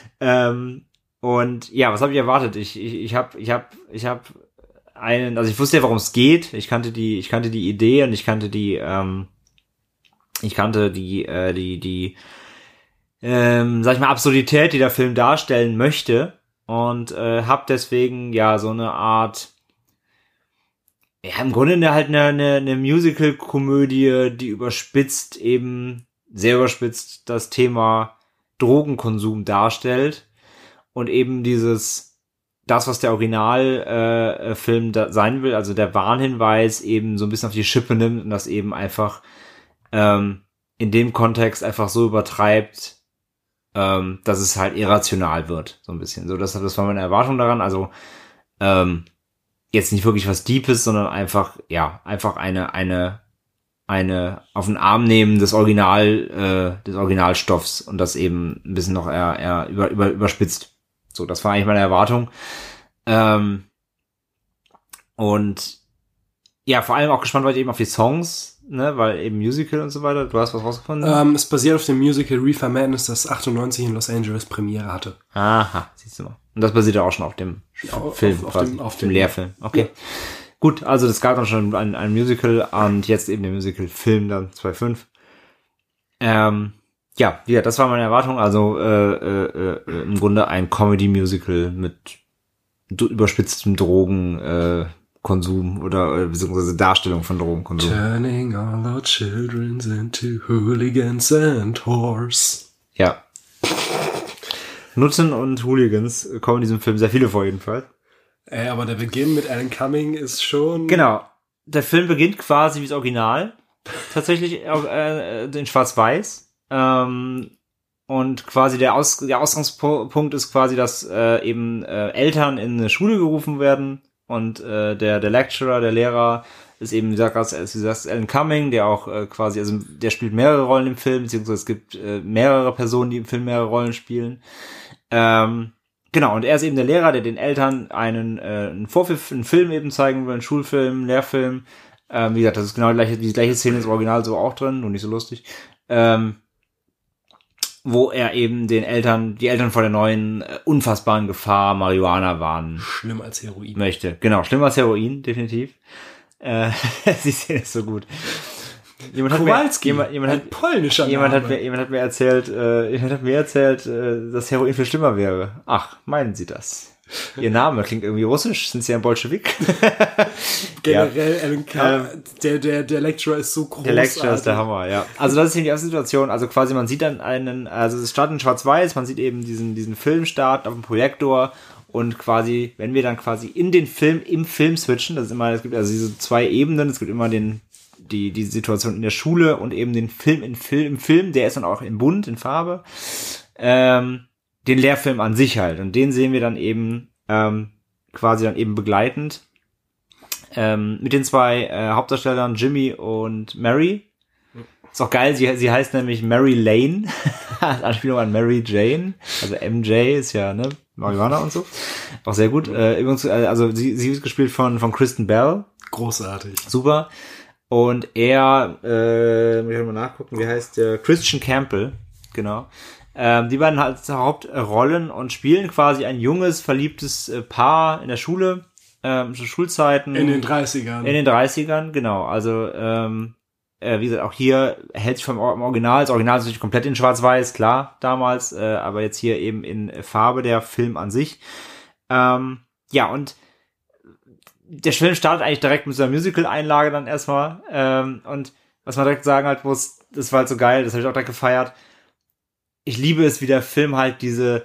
Und ja, was habe ich erwartet? Ich habe einen, also ich wusste ja, worum es geht. Ich kannte die Idee und ich kannte die sag ich mal, Absurdität, die der Film darstellen möchte. Und habe deswegen ja so eine Art, ja, im Grunde halt eine Musical-Komödie, die sehr überspitzt das Thema Drogenkonsum darstellt und eben das, was der Originalfilm sein will, also der Warnhinweis eben so ein bisschen auf die Schippe nimmt und das eben einfach in dem Kontext einfach so übertreibt, dass es halt irrational wird, so ein bisschen. So, das war meine Erwartung daran. Also jetzt nicht wirklich was Deepes, sondern einfach eine auf den Arm nehmen des Originalstoffs und das eben ein bisschen noch eher überspitzt. So, das war eigentlich meine Erwartung. Und ja, vor allem auch gespannt war ich eben auf die Songs, ne, weil eben Musical und so weiter. Du hast was rausgefunden? Es basiert auf dem Musical Reefer Madness, das 98 in Los Angeles Premiere hatte. Aha, siehst du mal. Und das basiert ja auch schon auf dem Film, auf dem Lehrfilm. Okay. Ja. Gut, also das gab dann schon ein Musical und jetzt eben der Musical-Film dann 2005. Ja, das war meine Erwartung. Also im Grunde ein Comedy-Musical mit überspitztem Drogenkonsum oder beziehungsweise Darstellung von Drogenkonsum. Turning all our children into hooligans and whores. Ja. Nutzen und Hooligans kommen in diesem Film sehr viele vor jedenfalls. Aber der Beginn mit Alan Cumming ist schon... Genau. Der Film beginnt quasi wie das Original. Tatsächlich in Schwarz-Weiß. Und Und quasi der Ausgangspunkt ist quasi, dass eben Eltern in eine Schule gerufen werden und der Lecturer, der Lehrer ist eben, wie gesagt, Alan Cumming, der auch quasi, also der spielt mehrere Rollen im Film, beziehungsweise es gibt mehrere Personen, die im Film mehrere Rollen spielen. Genau, und er ist eben der Lehrer, der den Eltern einen Film eben zeigen will, einen Schulfilm, einen Lehrfilm. Wie gesagt, das ist genau die gleiche Szene ist im Original so auch drin, nur nicht so lustig. Wo er eben die Eltern vor der neuen unfassbaren Gefahr Marihuana warnen. Schlimmer als Heroin. Möchte. Genau, schlimmer als Heroin, definitiv. Sie sehen es so gut. Jemand hat mir erzählt, dass Heroin viel schlimmer wäre. Ach, meinen Sie das? Ihr Name klingt irgendwie russisch. Sind Sie ein Bolschewik? Generell, der Lecturer ist so groß. Der Lecturer ist der Hammer, ja. Also das ist hier die erste Situation. Also quasi man sieht dann also es startet in Schwarz-Weiß, man sieht eben diesen Film starten auf dem Projektor und quasi, wenn wir dann quasi im Film switchen, es gibt also diese zwei Ebenen, es gibt immer die Situation in der Schule und eben den Film im Film, der ist dann auch in bunt, in Farbe. Den Lehrfilm an sich halt. Und den sehen wir dann eben quasi dann eben begleitend mit den zwei Hauptdarstellern Jimmy und Mary. Ist auch geil, sie heißt nämlich Mary Lane, als Anspielung an Mary Jane. Also MJ ist ja, ne, Marihuana und so. Auch sehr gut. Übrigens, also sie ist gespielt von Kristen Bell. Großartig. Super. Und er, muss ich mal nachgucken, wie heißt der? Christian Campbell, genau. Die beiden halt Hauptrollen und spielen quasi ein junges, verliebtes Paar in der Schule, zu Schulzeiten. In den 30ern. In den 30ern, genau. Also, wie gesagt, auch hier hält sich vom Original. Das Original ist natürlich komplett in Schwarz-Weiß, klar, damals, aber jetzt hier eben in Farbe, der Film an sich. Ja, und der Film startet eigentlich direkt mit so einer Musical-Einlage dann erstmal. Und was man direkt sagen halt muss, das war halt so geil, das habe ich auch direkt gefeiert. Ich liebe es, wie der Film halt dieses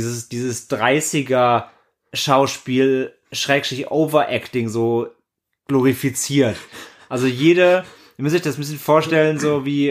30er Schauspiel / Overacting so glorifiziert. Also ihr müsst euch das ein bisschen vorstellen, so wie,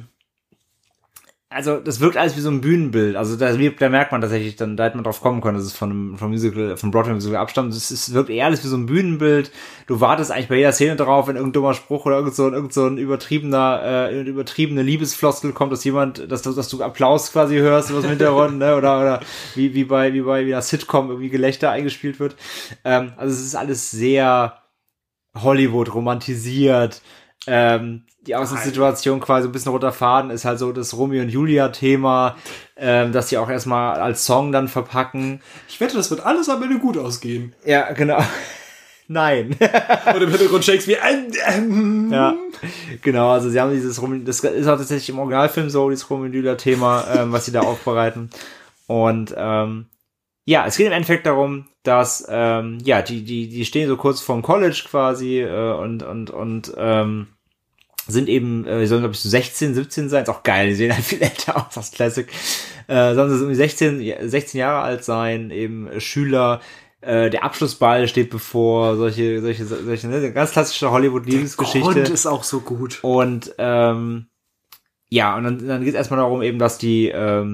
also das wirkt alles wie so ein Bühnenbild. Also da merkt man tatsächlich, da hätte man drauf kommen können, dass es vom Broadway Musical abstammt. Es wirkt eher alles wie so ein Bühnenbild. Du wartest eigentlich bei jeder Szene drauf, wenn irgendein dummer Spruch oder irgend so ein übertriebene Liebesfloskel kommt, dass du Applaus quasi hörst aus dem Hintergrund, ne? Oder wie bei einer Sitcom irgendwie Gelächter eingespielt wird. Also es ist alles sehr Hollywood romantisiert. Die Außensituation quasi ein bisschen roter Faden ist halt so das Romeo und Julia Thema, dass die auch erstmal als Song dann verpacken. Ich wette, das wird alles am Ende gut ausgehen. Ja, genau. Nein. Und im Hintergrund Shakespeare. Ja, genau, also sie haben das ist auch tatsächlich im Originalfilm so, dieses Romeo und Julia Thema, was sie da aufbereiten. Und ja, es geht im Endeffekt darum, dass die stehen so kurz vorm College quasi und sind eben, sollen glaube ich so 16, 17 sein, ist auch geil, die sehen halt viel älter aus, das Classic. Sollen sie irgendwie 16 Jahre alt sein, eben Schüler, der Abschlussball steht bevor, solche ne, ganz klassische Hollywood-Liebesgeschichte. Der Grund ist auch so gut. Und ja, und dann geht es erstmal darum eben, dass die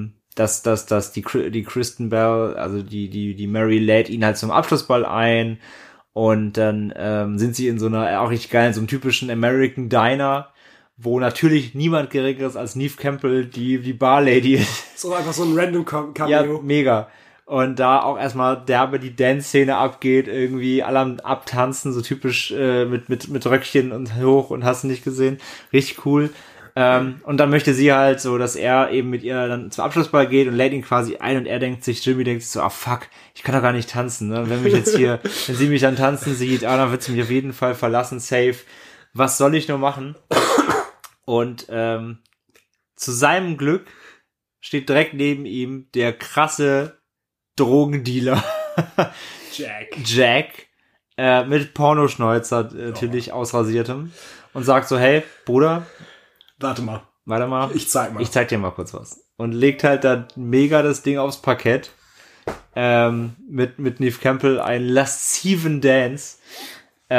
Kristen Bell, also die Mary lädt ihn halt zum Abschlussball ein und dann sind sie in so einer, auch richtig geil, in so einem typischen American Diner, wo natürlich niemand Geringeres als Neve Campbell die Barlady ist. So einfach so ein random Cameo. Ja, mega. Und da auch erstmal derbe die Dance-Szene abgeht, irgendwie alle am Abtanzen, so typisch mit Röckchen und hoch und hast du nicht gesehen. Richtig cool. Und dann möchte sie halt so, dass er eben mit ihr dann zum Abschlussball geht und lädt ihn quasi ein und Jimmy denkt sich so, ah fuck, ich kann doch gar nicht tanzen, ne? Wenn sie mich dann tanzen sieht, dann wird sie mich auf jeden Fall verlassen, safe. Was soll ich nur machen? Und zu seinem Glück steht direkt neben ihm der krasse Drogendealer Jack mit Pornoschnäuzer natürlich ausrasiertem und sagt so, hey, Bruder, warte mal. Ich zeig dir mal kurz was. Und legt halt da mega das Ding aufs Parkett. Mit Neve Campbell einen lasziven Dance.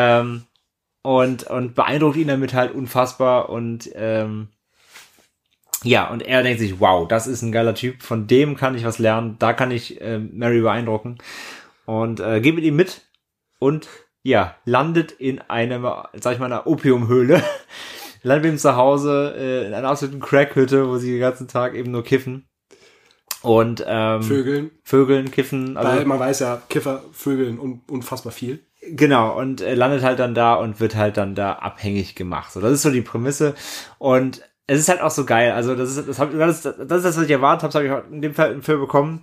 Und beeindruckt ihn damit halt unfassbar. Und Ja, und er denkt sich, wow, das ist ein geiler Typ, von dem kann ich was lernen, da kann ich Mary beeindrucken. Und geht mit ihm mit und ja, landet in einer, sag ich mal, einer Opiumhöhle. Landet mit ihm zu Hause in einer absoluten Crackhütte, wo sie den ganzen Tag eben nur kiffen. Und Vögeln, kiffen. Also, weil man weiß ja, Kiffer vögeln unfassbar viel. Genau, und landet halt dann da und wird halt dann da abhängig gemacht. So, das ist so die Prämisse. Und es ist halt auch so geil. Also das ist das, was ich erwartet habe, das habe ich auch in dem Fall im Film bekommen.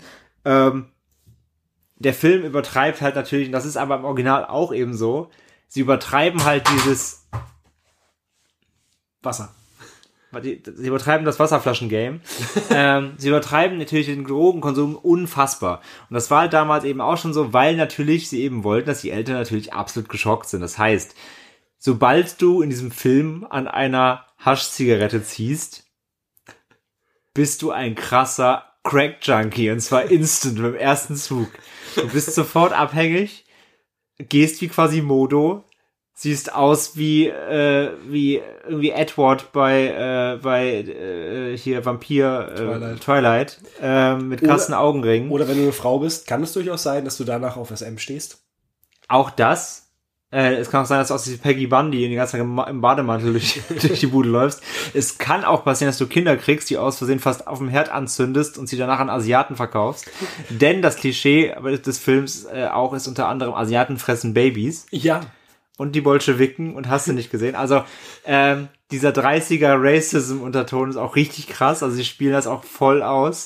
Der Film übertreibt halt natürlich, und das ist aber im Original auch eben so, sie übertreiben halt dieses Wasser. Sie übertreiben das Wasserflaschen-Game. Sie übertreiben natürlich den Drogenkonsum unfassbar. Und das war halt damals eben auch schon so, weil natürlich sie eben wollten, dass die Eltern natürlich absolut geschockt sind. Das heißt, sobald du in diesem Film an einer Haschzigarette ziehst, bist du ein krasser Crack-Junkie. Und zwar instant beim ersten Zug. Du bist sofort abhängig, gehst wie Quasimodo, siehst aus wie irgendwie Edward bei hier Vampir Twilight mit krassen Augenringen. Oder wenn du eine Frau bist, kann es durchaus sein, dass du danach auf SM stehst. Auch das. Es kann auch sein, dass du aus wie Peggy Bundy die ganze Zeit im Bademantel durch die Bude läufst. Es kann auch passieren, dass du Kinder kriegst, die aus Versehen fast auf dem Herd anzündest und sie danach an Asiaten verkaufst. Denn das Klischee des Films auch ist unter anderem, Asiaten fressen Babys. Ja. Und die Bolschewiken und hast du nicht gesehen. Also dieser 30er Racism-Unterton ist auch richtig krass. Also sie spielen das auch voll aus.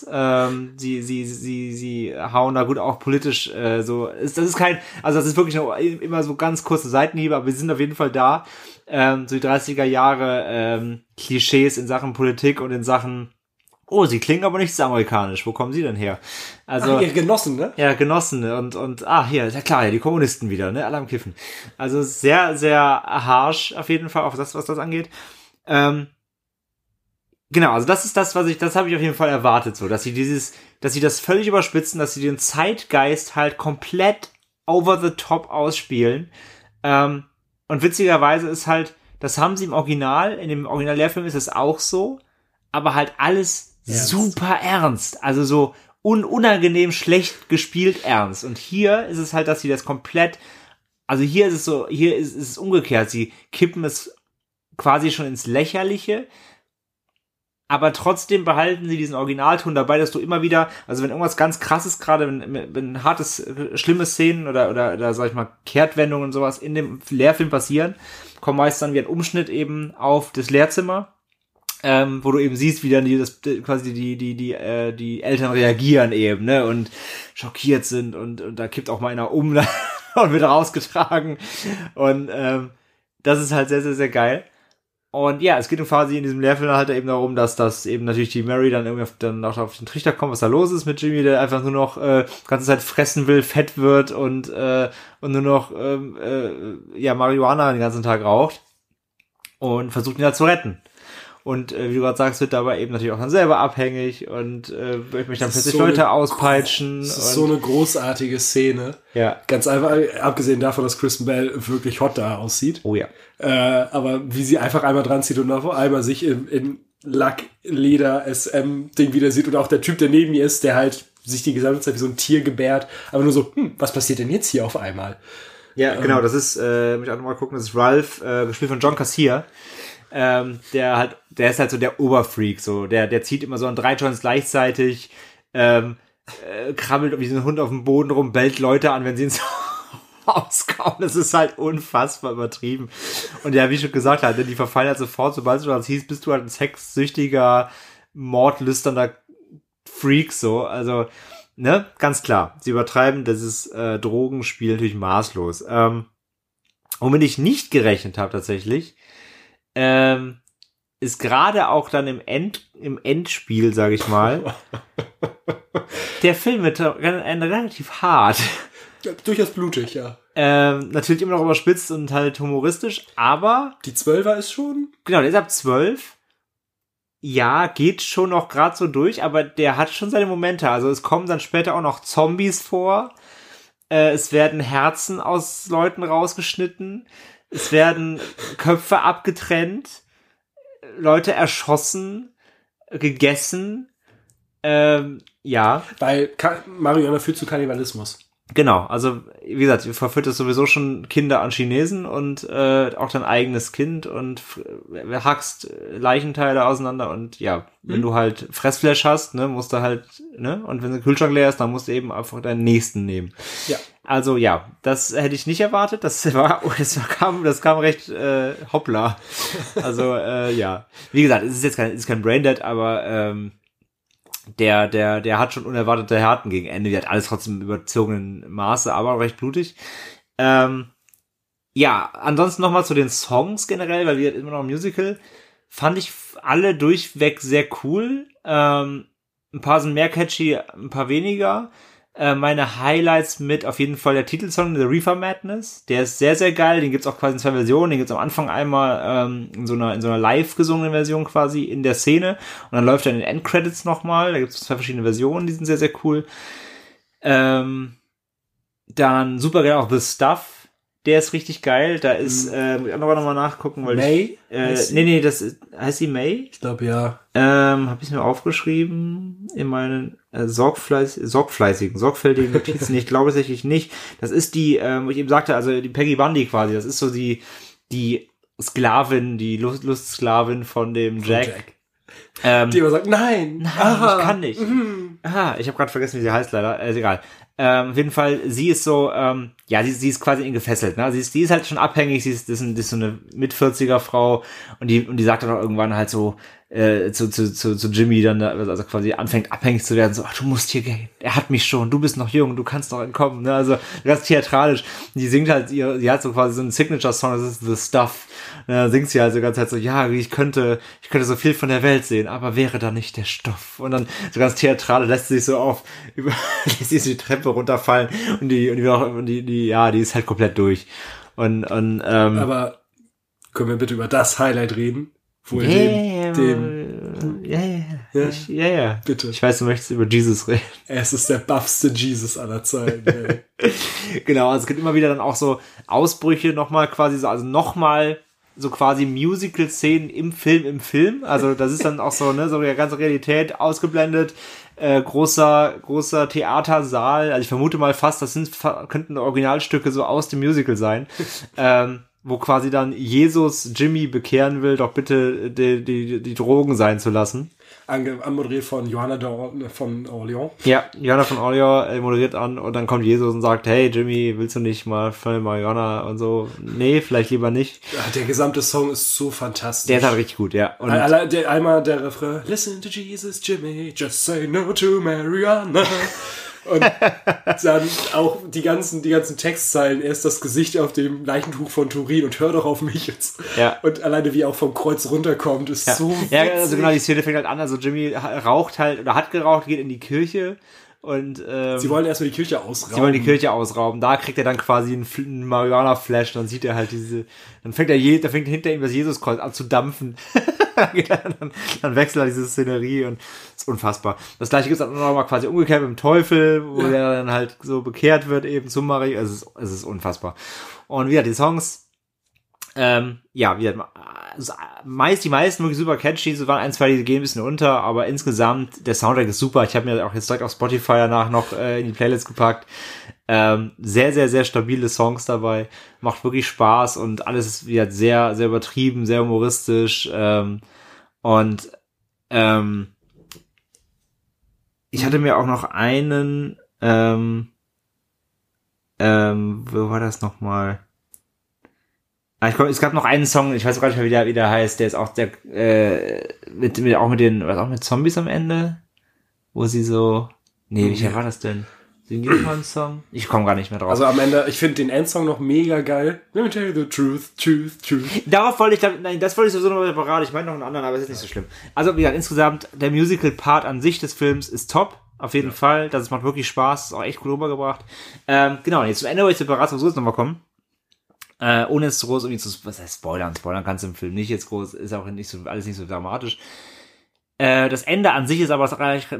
Sie hauen da gut auch politisch so. Das ist wirklich noch immer so ganz kurze Seitenhiebe, aber wir sind auf jeden Fall da. So die 30er Jahre Klischees in Sachen Politik und in Sachen sie klingen aber nicht so amerikanisch. Wo kommen sie denn her? Also ihre Genossen, ne? Ja, Genossen und hier, ist ja klar, ja, die Kommunisten wieder, ne? Alle am Kiffen. Also sehr, sehr harsh auf jeden Fall, auf was das angeht. Genau, also das ist das, das habe ich auf jeden Fall erwartet, so, dass sie das völlig überspitzen, dass sie den Zeitgeist halt komplett over the top ausspielen. Und witzigerweise ist halt, das haben sie im Original, in dem Original-Lehrfilm ist es auch so, aber halt alles super ernst. Also so unangenehm schlecht gespielt ernst. Und hier ist es halt, dass sie das komplett, also hier ist es umgekehrt. Sie kippen es quasi schon ins Lächerliche, aber trotzdem behalten sie diesen Originalton dabei, dass du immer wieder, also wenn irgendwas ganz krasses, gerade wenn hartes, schlimme Szenen oder sag ich mal, Kehrtwendungen und sowas in dem Lehrfilm passieren, kommt meist dann wie ein Umschnitt eben auf das Lehrzimmer, wo du eben siehst, wie dann die Eltern reagieren eben, ne, und schockiert sind und da kippt auch mal einer um und wird rausgetragen und das ist halt sehr, sehr, sehr geil. Und ja, es geht quasi in diesem Lehrfilm halt eben darum, dass das eben natürlich die Mary dann irgendwie dann auch auf den Trichter kommt, was da los ist mit Jimmy, der einfach nur noch ganze Zeit fressen will, fett wird und nur noch Marihuana den ganzen Tag raucht und versucht ihn halt zu retten. Und wie du gerade sagst, wird dabei eben natürlich auch dann selber abhängig und möchte dann plötzlich Leute auspeitschen. Das ist so eine großartige Szene. Ja. Ganz einfach, abgesehen davon, dass Kristen Bell wirklich hot da aussieht. Oh ja. Aber wie sie einfach einmal dran zieht und auf einmal sich in Lack, Leder, SM-Ding wieder sieht und auch der Typ, der neben ihr ist, der halt sich die gesamte Zeit wie so ein Tier gebärt, aber nur so, was passiert denn jetzt hier auf einmal? Ja, genau, das ist, muss ich auch nochmal gucken, das ist Ralph, gespielt von John Kassir. Der ist halt so der Oberfreak, so, der zieht immer so an 3 Joints gleichzeitig, krabbelt wie so ein Hund auf dem Boden rum, bellt Leute an, wenn sie ins Haus kommen. Das ist halt unfassbar übertrieben. Und ja, wie schon gesagt, halt, die verfallen halt sofort, sobald du das hieß, bist du halt ein sexsüchtiger, mordlüsternder Freak, so, also, ne, ganz klar, sie übertreiben, das ist Drogenspiel natürlich maßlos. Womit ich nicht gerechnet habe tatsächlich, ist gerade auch dann im Endspiel, sage ich mal, der Film wird relativ hart. Ja, durchaus blutig, ja. Natürlich immer noch überspitzt und halt humoristisch, aber... Die 12er ist schon... Genau, der ist ab 12. Ja, geht schon noch gerade so durch, aber der hat schon seine Momente. Also es kommen dann später auch noch Zombies vor. Es werden Herzen aus Leuten rausgeschnitten. Es werden Köpfe abgetrennt. Leute erschossen. gegessen. Ja. Weil Marihuana führt zu Kannibalismus. Genau, also wie gesagt, du verfütterst sowieso schon Kinder an Chinesen und auch dein eigenes Kind und hackst Leichenteile auseinander und ja, wenn du halt Fressfleisch hast, ne, musst du halt, ne, und wenn der Kühlschrank leer ist, dann musst du eben einfach deinen nächsten nehmen. Ja. Also ja, das hätte ich nicht erwartet, das kam recht hoppla. Also ja, wie gesagt, es ist jetzt kein Braindead, aber der hat schon unerwartete Härten gegen Ende. Die hat alles trotzdem im überzogenen Maße, aber auch recht blutig. Ja, ansonsten nochmal zu den Songs generell, weil wir immer noch ein Musical. Fand ich alle durchweg sehr cool. Ein paar sind mehr catchy, ein paar weniger. Meine Highlights mit auf jeden Fall der Titelsong The Reefer Madness. Der ist sehr, sehr geil. Den gibt's auch quasi in 2 Versionen. Den gibt's am Anfang einmal in so einer live gesungenen Version quasi in der Szene. Und dann läuft er in den Endcredits nochmal. Da gibt's 2 verschiedene Versionen. Die sind sehr, sehr cool. Dann super geil auch The Stuff. Der ist richtig geil. Da ist, muss ich auch nochmal nachgucken, weil May? Nee, das ist, heißt die May? Ich glaube, ja. Habe ich mir aufgeschrieben in meinen sorgfältigen Notizen. Ich glaube tatsächlich nicht. Das ist die, wo ich eben sagte, also die Peggy Bundy quasi. Das ist so die Sklavin, die Lustsklavin von dem Jack. Die immer sagt, nein, ich kann nicht. Ich habe gerade vergessen, wie sie heißt leider. Ist egal. Auf jeden Fall, sie ist so, sie ist quasi gefesselt, ne? Die ist halt schon abhängig, das ist so eine Mit-40er Frau und die sagt dann auch irgendwann halt so, zu Jimmy dann, also quasi anfängt abhängig zu werden, so, ach, du musst hier gehen, er hat mich schon, du bist noch jung, du kannst noch entkommen, ne? Also ganz theatralisch. Und die singt halt, sie hat so quasi so einen Signature-Song, das ist The Stuff. Und dann singt sie halt so ganz Zeit so, ja, ich könnte so viel von der Welt sehen, aber wäre da nicht der Stoff. Und dann so ganz theatralisch lässt sie sich so lässt sie die Treppe runterfallen und die ist halt komplett durch. Aber können wir bitte über das Highlight reden? Wo Ja. Bitte. Ich weiß, du möchtest über Jesus reden. Es ist der buffste Jesus aller Zeiten. Genau, also es gibt immer wieder dann auch so Ausbrüche nochmal quasi so, also nochmal so quasi Musical-Szenen im Film. Also das ist dann auch so, ne, so die ganze Realität ausgeblendet. Großer Theatersaal. Also ich vermute mal fast, könnten Originalstücke so aus dem Musical sein. Wo quasi dann Jesus Jimmy bekehren will, doch bitte die Drogen sein zu lassen. Anmoderiert von Johanna von Orleans. Ja, Johanna von Orleans moderiert an und dann kommt Jesus und sagt, hey Jimmy, willst du nicht mal für Marihuana und so? Nee, vielleicht lieber nicht. Ja, der gesamte Song ist so fantastisch. Der ist halt richtig gut, ja. Und einmal der Refrain, listen to Jesus Jimmy, just say no to Marijuana. Und dann auch die ganzen Textzeilen, erst das Gesicht auf dem Leichentuch von Turin und hör doch auf mich jetzt. Ja. Und alleine wie auch vom Kreuz runterkommt, ist so witzig. Ja, also genau, die Szene fängt halt an, also Jimmy raucht halt, oder hat geraucht, geht in die Kirche und sie wollen erstmal die Kirche ausrauben. Da kriegt er dann quasi einen Marihuana-Flash, dann sieht er halt dann fängt hinter ihm das Jesuskreuz an zu dampfen. Dann wechselt er diese Szenerie und ist unfassbar. Das gleiche gibt's dann noch mal quasi umgekehrt mit dem Teufel, wo er dann halt so bekehrt wird eben zum Marie. Es ist unfassbar. Und wieder die Songs, die meisten wirklich super catchy, so waren 1, 2, die gehen ein bisschen unter, aber insgesamt, der Soundtrack ist super. Ich habe mir auch jetzt direkt auf Spotify danach noch in die Playlist gepackt. Sehr, sehr, sehr stabile Songs dabei. Macht wirklich Spaß und alles ist wieder sehr, sehr übertrieben, sehr humoristisch. Ich hatte mir auch noch einen, wo war das nochmal? Es gab noch einen Song, ich weiß gar nicht mehr, wie der heißt, der ist auch mit Zombies am Ende, wo sie so, welcher war das denn? Singen die mal einen Song? Ich komme gar nicht mehr drauf. Also am Ende, ich finde den Endsong noch mega geil. Let me tell you the truth. Das wollte ich sowieso noch separat. Ich meine noch einen anderen, aber es ist nicht so schlimm. Also wie gesagt, insgesamt, der Musical-Part an sich des Films ist top. Auf jeden Fall. Das macht wirklich Spaß. Ist auch echt cool rübergebracht. Genau, und jetzt zum Ende wollte ich separat sowieso jetzt nochmal kommen. Ohne es zu groß irgendwie was heißt Spoilern? Spoilern kannst du im Film nicht jetzt groß, ist auch alles nicht so dramatisch. Das Ende an sich ist aber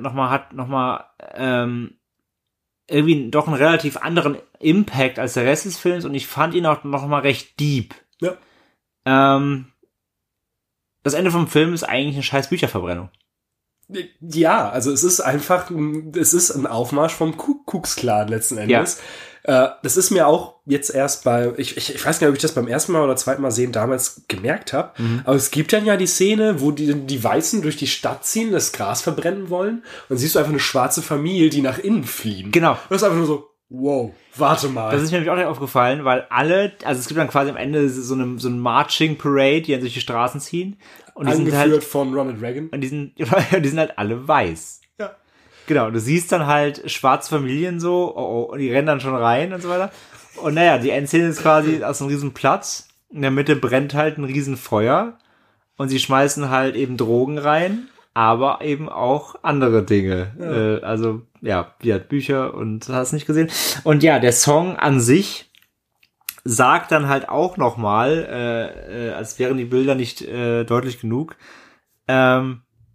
irgendwie doch einen relativ anderen Impact als der Rest des Films und ich fand ihn auch noch mal recht deep. Ja. Das Ende vom Film ist eigentlich eine scheiß Bücherverbrennung. Ja, also es ist ein Aufmarsch vom Ku Klux Klan letzten Endes. Ja. Das ist mir auch jetzt erst ich weiß nicht, ob ich das beim ersten Mal oder zweiten Mal sehen damals gemerkt habe, aber es gibt dann ja die Szene, wo die Weißen durch die Stadt ziehen, das Gras verbrennen wollen und dann siehst du einfach eine schwarze Familie, die nach innen fliehen. Genau. Und das ist einfach nur so, wow, warte mal. Das ist mir nämlich auch nicht aufgefallen, weil es gibt dann quasi am Ende so ein Marching Parade, die dann durch die Straßen ziehen. Und die angeführt sind halt, von Ronald Reagan. Und die sind halt alle weiß. Ja. Genau, du siehst dann halt schwarze Familien so, und die rennen dann schon rein und so weiter. Und naja, die Endszene ist quasi aus einem riesen Platz. In der Mitte brennt halt ein riesen Feuer. Und sie schmeißen halt eben Drogen rein, aber eben auch andere Dinge. Ja. Also, ja, wie hat Bücher und hast nicht gesehen. Und ja, der Song an sich sagt dann halt auch nochmal, als wären die Bilder nicht deutlich genug, er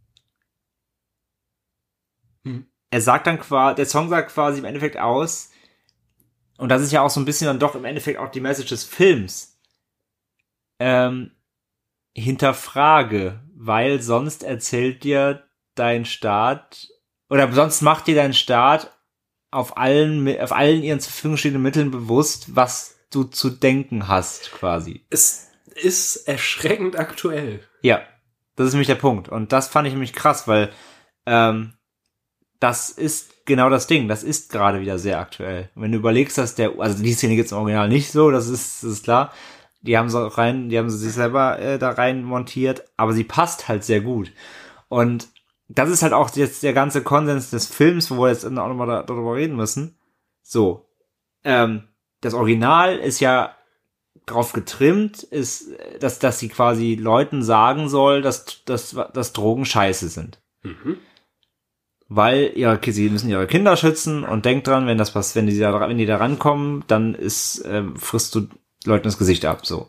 sagt dann quasi, der Song sagt quasi im Endeffekt aus, und das ist ja auch so ein bisschen dann doch im Endeffekt auch die Message des Films, hinterfrage, weil sonst erzählt dir dein Staat, oder sonst macht dir dein Staat auf allen ihren zur Verfügung stehenden Mitteln bewusst, was du zu denken hast, quasi. Es ist erschreckend aktuell. Ja, das ist nämlich der Punkt. Und das fand ich nämlich krass, weil das ist genau das Ding. Das ist gerade wieder sehr aktuell. Und wenn du überlegst, dass also die Szene gibt's im Original nicht so, das ist klar. Die haben sie sich selber da rein montiert, aber sie passt halt sehr gut. Und das ist halt auch jetzt der ganze Konsens des Films, wo wir jetzt auch nochmal darüber reden müssen. So, das Original ist ja drauf getrimmt, dass sie quasi Leuten sagen soll, dass Drogen scheiße sind. Mhm. Weil sie müssen ihre Kinder schützen und denkt dran, wenn die da rankommen, dann frisst du Leuten das Gesicht ab, so.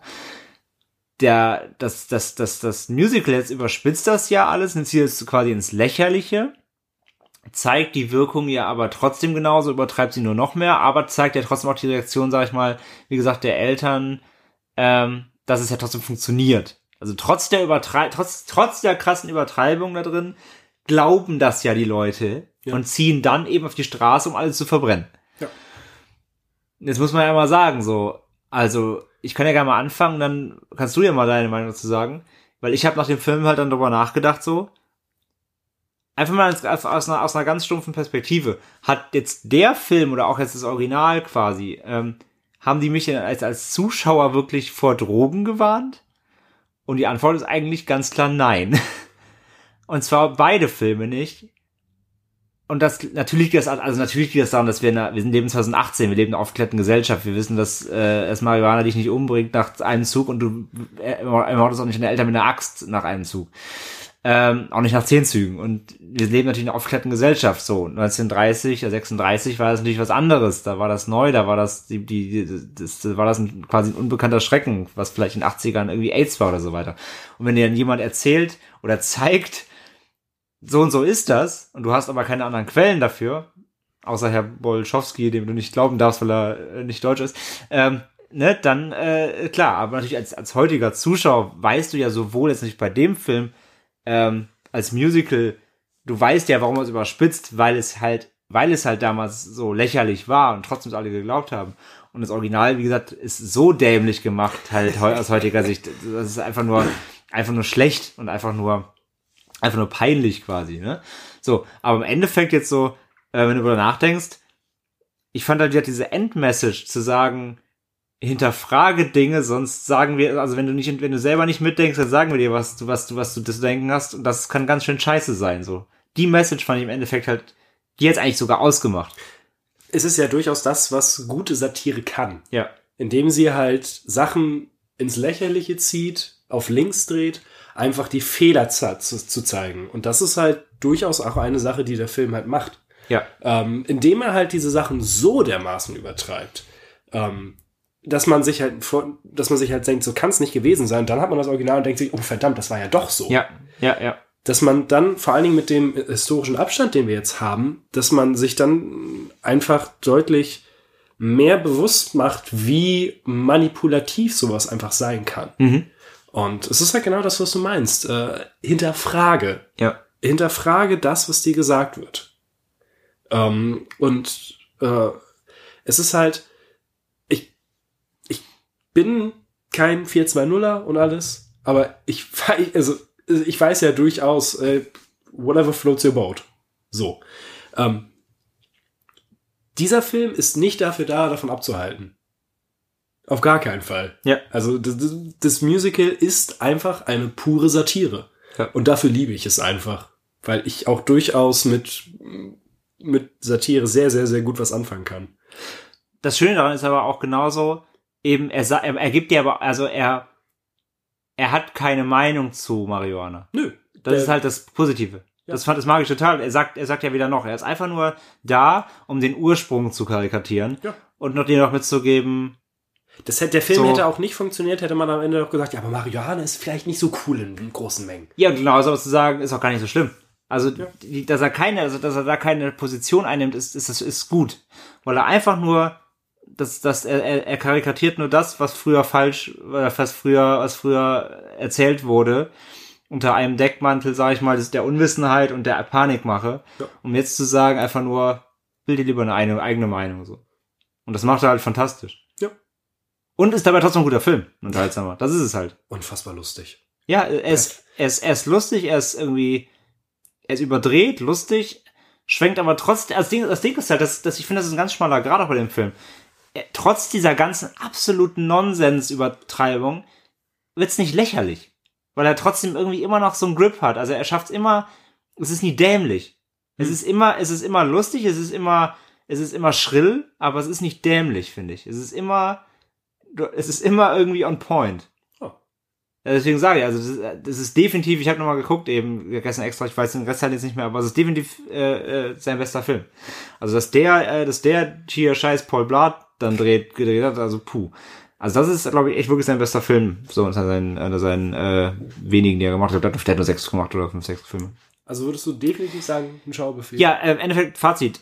Das Musical jetzt überspitzt das ja alles, nimmt sie jetzt quasi ins Lächerliche, zeigt die Wirkung ja aber trotzdem genauso, übertreibt sie nur noch mehr, aber zeigt ja trotzdem auch die Reaktion, sag ich mal, wie gesagt, der Eltern, dass es ja trotzdem funktioniert. Also trotz der krassen Übertreibung da drin, glauben das ja die Leute und ziehen dann eben auf die Straße, um alles zu verbrennen. Ja. Jetzt muss man ja mal sagen, so, also ich kann ja gerne mal anfangen, dann kannst du ja mal deine Meinung dazu sagen, weil ich habe nach dem Film halt dann drüber nachgedacht, so, einfach mal aus einer ganz stumpfen Perspektive. Hat jetzt der Film oder auch jetzt das Original quasi, haben die mich als Zuschauer wirklich vor Drogen gewarnt? Und die Antwort ist eigentlich ganz klar nein. Und zwar beide Filme nicht. Und natürlich liegt das daran, dass wir sind Leben 2018, wir leben in einer aufgeklärten Gesellschaft. Wir wissen, dass Marihuana dich nicht umbringt nach einem Zug und du ermordest auch nicht deine Eltern mit einer Axt nach einem Zug. Auch nicht nach 10 Zügen. Und wir leben natürlich in einer aufgeklärten Gesellschaft. So 1930, 36 war das natürlich was anderes. Da war das neu, da war das quasi ein unbekannter Schrecken, was vielleicht in den 80ern irgendwie AIDS war oder so weiter. Und wenn dir dann jemand erzählt oder zeigt, so und so ist das, und du hast aber keine anderen Quellen dafür, außer Herr Bolschowski, dem du nicht glauben darfst, weil er nicht deutsch ist, dann, klar, aber natürlich als heutiger Zuschauer weißt du ja sowohl jetzt nicht bei dem Film, als Musical, du weißt ja, warum er es überspitzt, weil es halt damals so lächerlich war und trotzdem alle geglaubt haben. Und das Original, wie gesagt, ist so dämlich gemacht, halt aus heutiger Sicht. Das ist einfach nur schlecht und einfach nur peinlich quasi, ne? So, aber im Endeffekt jetzt so, wenn du darüber nachdenkst, ich fand halt wieder diese Endmessage zu sagen, hinterfrage Dinge, sonst sagen wir, also wenn du selber nicht mitdenkst, dann sagen wir dir, was du zu denken hast, und das kann ganz schön scheiße sein, so. Die Message fand ich im Endeffekt halt, die jetzt eigentlich sogar ausgemacht. Es ist ja durchaus das, was gute Satire kann. Ja. Indem sie halt Sachen ins Lächerliche zieht, auf links dreht, einfach die Fehler zu zeigen. Und das ist halt durchaus auch eine Sache, die der Film halt macht. Ja. Indem er halt diese Sachen so dermaßen übertreibt, dass man sich halt denkt, so kann es nicht gewesen sein. Dann hat man das Original und denkt sich, oh verdammt, das war ja doch so. Ja. Dass man dann, vor allen Dingen mit dem historischen Abstand, den wir jetzt haben, dass man sich dann einfach deutlich mehr bewusst macht, wie manipulativ sowas einfach sein kann. Mhm. Und es ist halt genau das, was du meinst. Hinterfrage. Ja. hinterfrage das, was dir gesagt wird. Es ist halt, ich bin kein 420er und alles, aber ich weiß ja durchaus, whatever floats your boat. So. Dieser Film ist nicht dafür da, davon abzuhalten. Auf gar keinen Fall. Ja. Also das Musical ist einfach eine pure Satire. Ja. Und dafür liebe ich es einfach. Weil ich auch durchaus mit Satire sehr, sehr, sehr gut was anfangen kann. Das Schöne daran ist aber auch genauso, eben, er gibt dir aber, also er hat keine Meinung zu Marihuana. Nö. Das ist halt das Positive. Ja. Das mag ich total. Er sagt ja wieder noch, er ist einfach nur da, um den Ursprung zu karikatieren. Ja. Und dir noch mitzugeben. Der Film hätte auch nicht funktioniert, hätte man am Ende noch gesagt, ja, aber Marihuana ist vielleicht nicht so cool in großen Mengen. Ja, und genau, so zu sagen, ist auch gar nicht so schlimm. Also, dass er da keine Position einnimmt, ist gut. Weil er einfach nur, er karikatiert nur das, was früher was früher erzählt wurde, unter einem Deckmantel, sag ich mal, das ist der Unwissenheit und der Panikmache. Ja. Um jetzt zu sagen, einfach nur, bild dir lieber eine eigene Meinung, so. Und das macht er halt fantastisch. Ja. Und ist dabei trotzdem ein guter Film, unterhaltsamer. Das ist es halt. Unfassbar lustig. Ja, er ist lustig, er ist überdreht, lustig, schwenkt aber trotzdem, das Ding ist halt, ich finde, das ist ein ganz schmaler Grad auch bei dem Film. Trotz dieser ganzen absoluten Nonsens-Übertreibung wird's nicht lächerlich. Weil er trotzdem irgendwie immer noch so einen Grip hat. Also er schafft's immer, es ist nie dämlich. Es ist immer lustig, es ist immer schrill, aber es ist nicht dämlich, finde ich. Es ist immer irgendwie on point. Oh. Ja, deswegen sage ich, also das ist definitiv, ich habe nochmal geguckt eben, gestern extra, ich weiß den Rest halt jetzt nicht mehr, aber es ist definitiv sein bester Film. Also dass der hier scheiß Paul Blart dann gedreht hat, also puh. Also das ist, glaube ich, echt wirklich sein bester Film, so unter seinen wenigen, die er gemacht hat. Der hat nur 6 gemacht oder 5, 6 Filme. Also würdest du definitiv sagen, ein Schaubefehl? Ja, im Endeffekt, Fazit.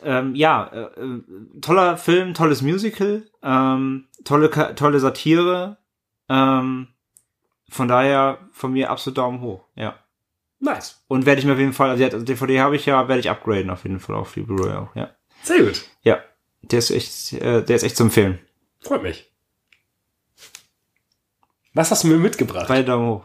Toller Film, tolles Musical, tolle Satire. Von daher von mir absolut Daumen hoch, ja. Nice. Und werde ich mir auf jeden Fall, also DVD habe ich ja, werde ich upgraden auf jeden Fall auf die Blu-ray auch, ja. Sehr gut. Ja, der ist echt zu empfehlen. Freut mich. Was hast du mir mitgebracht? Beide Daumen hoch.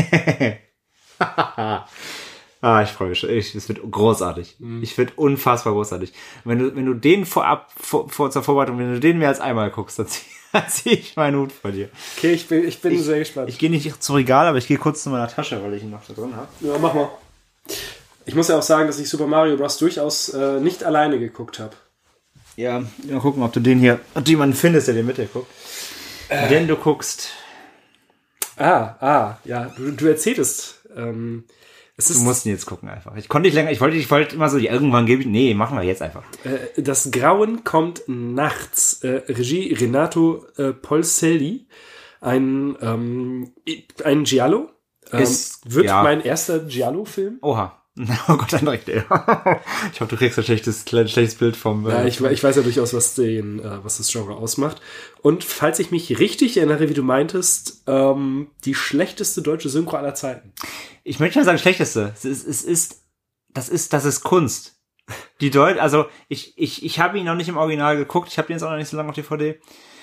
Ich freue mich schon. Es wird großartig. Ich finde unfassbar großartig. Wenn du den zur Vorbereitung, wenn du den mehr als einmal guckst, dann zieh ich meinen Hut vor dir. Okay, ich bin sehr gespannt. Ich gehe nicht zum Regal, aber ich gehe kurz zu meiner Tasche, weil ich ihn noch da drin habe. Ja, mach mal. Ich muss ja auch sagen, dass ich Super Mario Bros. Durchaus nicht alleine geguckt habe. Ja, mal gucken, ob du jemanden findest, der den mit dir guckt. Denn du guckst... ja, du erzähltest. Du musst ihn jetzt gucken einfach. Ich konnte nicht länger, ich wollte immer so, irgendwann gebe ich, nee, machen wir jetzt einfach. Das Grauen kommt nachts. Regie Renato Polselli. Ein Giallo. Wird mein erster Giallo-Film. Oha. Oh Gott, dann direkt. Ich hoffe, du kriegst ein schlechtes Bild vom... Ja, ich weiß ja durchaus, was das Genre ausmacht. Und falls ich mich richtig erinnere, wie du meintest, die schlechteste deutsche Synchro aller Zeiten. Ich möchte mal sagen, schlechteste. Das ist Kunst. Also ich habe ihn noch nicht im Original geguckt. Ich habe den jetzt auch noch nicht so lange auf DVD.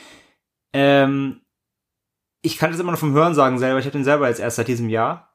Ich kann das immer nur vom Hörensagen selber. Ich habe den selber jetzt erst seit diesem Jahr.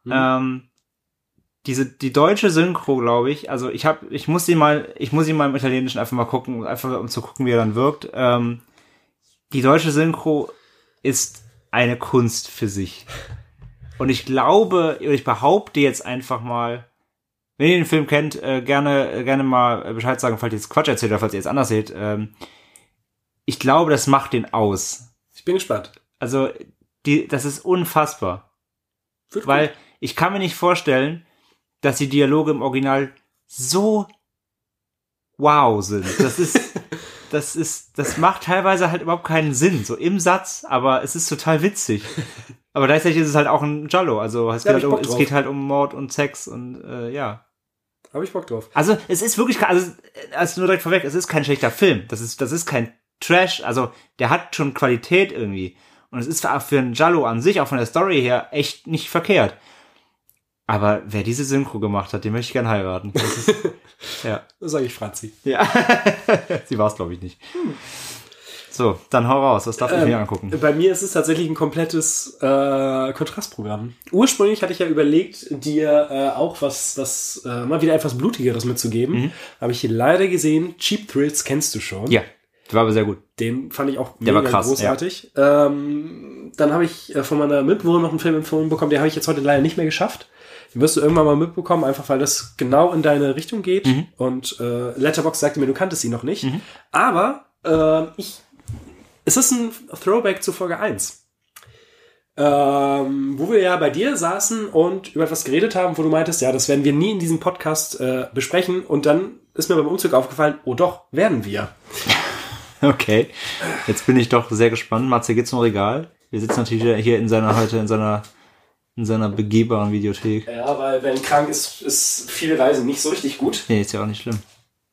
Die deutsche Synchro, glaube ich, also ich muss ihn mal im Italienischen einfach mal gucken, einfach um zu gucken, wie er dann wirkt. Die deutsche Synchro ist eine Kunst für sich. Und ich behaupte jetzt einfach mal, wenn ihr den Film kennt, gerne mal Bescheid sagen, falls ihr jetzt Quatsch erzählt oder falls ihr jetzt anders seht. Ich glaube, das macht den aus. Ich bin gespannt. Also, das ist unfassbar. Weil ich kann mir nicht vorstellen, dass die Dialoge im Original so wow sind. Das macht teilweise halt überhaupt keinen Sinn, so im Satz, aber es ist total witzig. Aber gleichzeitig ist es halt auch ein Giallo, also es geht halt um Mord und Sex und ja. Habe ich Bock drauf. Also es ist wirklich, also nur direkt vorweg, es ist kein schlechter Film. Das ist kein Trash, also der hat schon Qualität irgendwie. Und es ist für einen Giallo an sich, auch von der Story her, echt nicht verkehrt. Aber wer diese Synchro gemacht hat, den möchte ich gern heiraten. Das ist, ja. Das sage ich Franzi. Ja. Sie war es, glaube ich, nicht. So, dann hau raus. Was darf ich mir angucken? Bei mir ist es tatsächlich ein komplettes Kontrastprogramm. Ursprünglich hatte ich ja überlegt, dir auch was mal wieder etwas Blutigeres mitzugeben. Habe ich leider gesehen. Cheap Thrills kennst du schon. Ja, der war aber sehr gut. Den fand ich auch der mega war krass, großartig. Ja. Dann habe ich von meiner Mitbewohnerin noch einen Film empfohlen bekommen. Den habe ich jetzt heute leider nicht mehr geschafft. Den wirst du irgendwann mal mitbekommen, einfach weil das genau in deine Richtung geht. Und Letterboxd sagte mir, du kanntest ihn noch nicht. Aber es ist ein Throwback zu Folge 1. Wo wir ja bei dir saßen und über etwas geredet haben, wo du meintest, ja, das werden wir nie in diesem Podcast besprechen. Und dann ist mir beim Umzug aufgefallen, oh doch, werden wir. Okay, jetzt bin ich doch sehr gespannt. Matze, geht's zum Regal? Wir sitzen natürlich hier in seiner begehbaren Videothek. Ja, weil wenn krank ist viele Reisen nicht so richtig gut. Nee, ist ja auch nicht schlimm.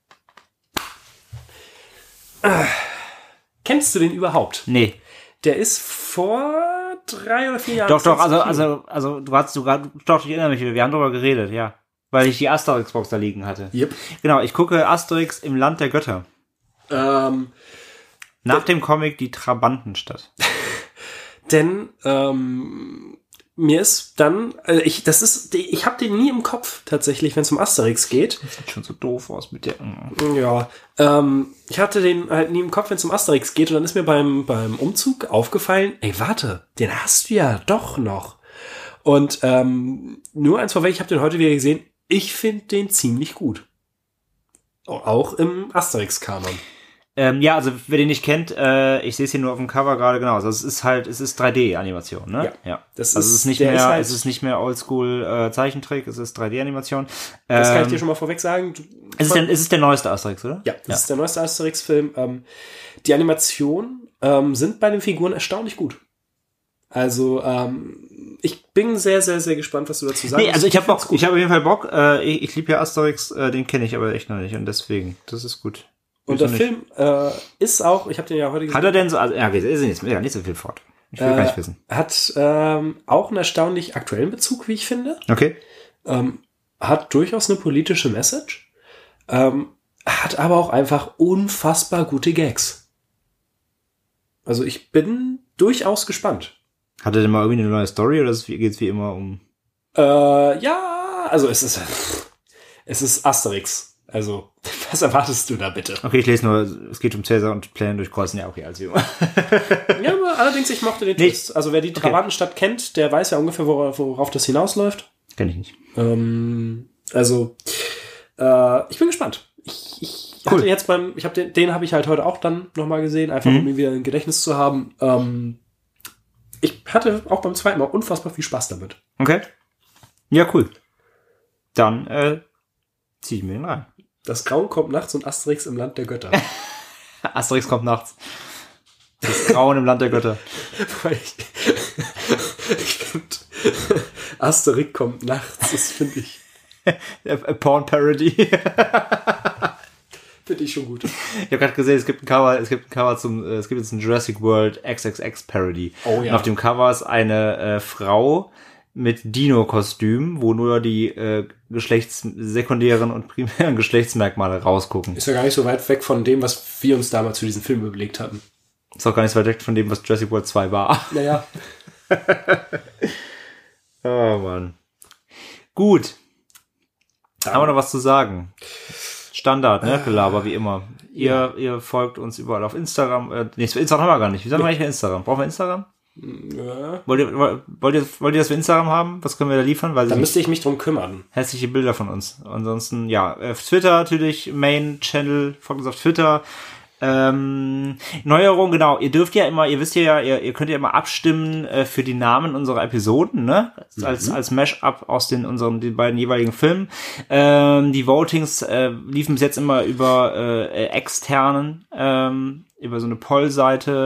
Kennst du den überhaupt? Nee. Der ist vor 3 oder 4 Jahren. Doch, also ich erinnere mich, wir haben darüber geredet, ja. Weil ich die Asterix-Box da liegen hatte. Yep. Genau, ich gucke Asterix im Land der Götter. Nach dem Comic Die Trabantenstadt. Denn mir ist dann, ich habe den nie im Kopf tatsächlich, wenn es um Asterix geht. Das sieht schon so doof aus mit der. Ja, ich hatte den halt nie im Kopf, wenn es um Asterix geht, und dann ist mir beim Umzug aufgefallen, ey, warte, den hast du ja doch noch. Und nur eins vorweg, ich habe den heute wieder gesehen, ich finde den ziemlich gut. Auch im Asterix-Kanon. Ja, also wer den nicht kennt, ich sehe es hier nur auf dem Cover gerade, genau. Also es ist 3D-Animation, ne? Ja. Es ist nicht mehr Oldschool Zeichentrick, es ist 3D-Animation. Das kann ich dir schon mal vorweg sagen. Es ist der neueste Asterix, oder? Ja, das ist der neueste Asterix-Film. Die Animationen sind bei den Figuren erstaunlich gut. Also, ich bin sehr, sehr, sehr gespannt, was du dazu sagst. Nee, also ich habe Bock. Ich habe auf jeden Fall Bock. Ich liebe ja Asterix, den kenne ich aber echt noch nicht und deswegen, das ist gut. Und der Film ist auch, ich habe den ja heute gesehen. Hat er denn so, also, ja, ist nicht so viel fort. Ich will gar nicht wissen. Hat auch einen erstaunlich aktuellen Bezug, wie ich finde. Okay. Hat durchaus eine politische Message. Hat aber auch einfach unfassbar gute Gags. Also ich bin durchaus gespannt. Hat er denn mal irgendwie eine neue Story oder geht's wie immer um? Ja, also es ist Asterix. Also, was erwartest du da bitte? Okay, ich lese nur, es geht um Cäsar und Pläne durchkreuzen, ja, okay, als wie immer. Ja, aber allerdings, ich mochte den Twist. Also, wer die Trabantenstadt kennt, der weiß ja ungefähr, worauf das hinausläuft. Kenn ich nicht. Ich bin gespannt. Ich hatte jetzt den habe ich halt heute auch dann nochmal gesehen, einfach um ihn wieder im Gedächtnis zu haben. Ich hatte auch beim zweiten Mal unfassbar viel Spaß damit. Okay. Ja, cool. Dann, zieh ich mir den rein. Das Grauen kommt nachts und Asterix im Land der Götter. Asterix kommt nachts. Das Grauen im Land der Götter. Ich finde, Asterix kommt nachts, das finde ich. Porn-Parody. Finde ich schon gut. Ich habe gerade gesehen, es gibt ein Cover es gibt jetzt ein Jurassic World XXX-Parody. Oh ja. Und auf dem Cover ist eine Frau mit Dino-Kostüm, wo nur die sekundären und primären Geschlechtsmerkmale rausgucken. Ist ja gar nicht so weit weg von dem, was wir uns damals für diesen Film überlegt hatten. Ist auch gar nicht so weit weg von dem, was Jurassic World 2 war. Naja. Oh Mann. Gut. Haben wir noch was zu sagen? Standard, ne? Gelaber, wie immer. Ihr folgt uns überall auf Instagram. Instagram haben wir gar nicht. Wie sagen wir eigentlich bei Instagram? Brauchen wir Instagram? Ja. Wollt ihr, dass wir Instagram haben? Was können wir da liefern? Da müsste ich mich drum kümmern. Hässliche Bilder von uns. Ansonsten, ja, auf Twitter natürlich, Main-Channel, folgt uns auf Twitter. Neuerung, genau. Ihr dürft ja immer, ihr wisst ja, ihr könnt ja immer abstimmen für die Namen unserer Episoden, ne? Als Mash-up aus den beiden jeweiligen Filmen. Die Votings liefen bis jetzt immer über externen, über so eine Poll-Seite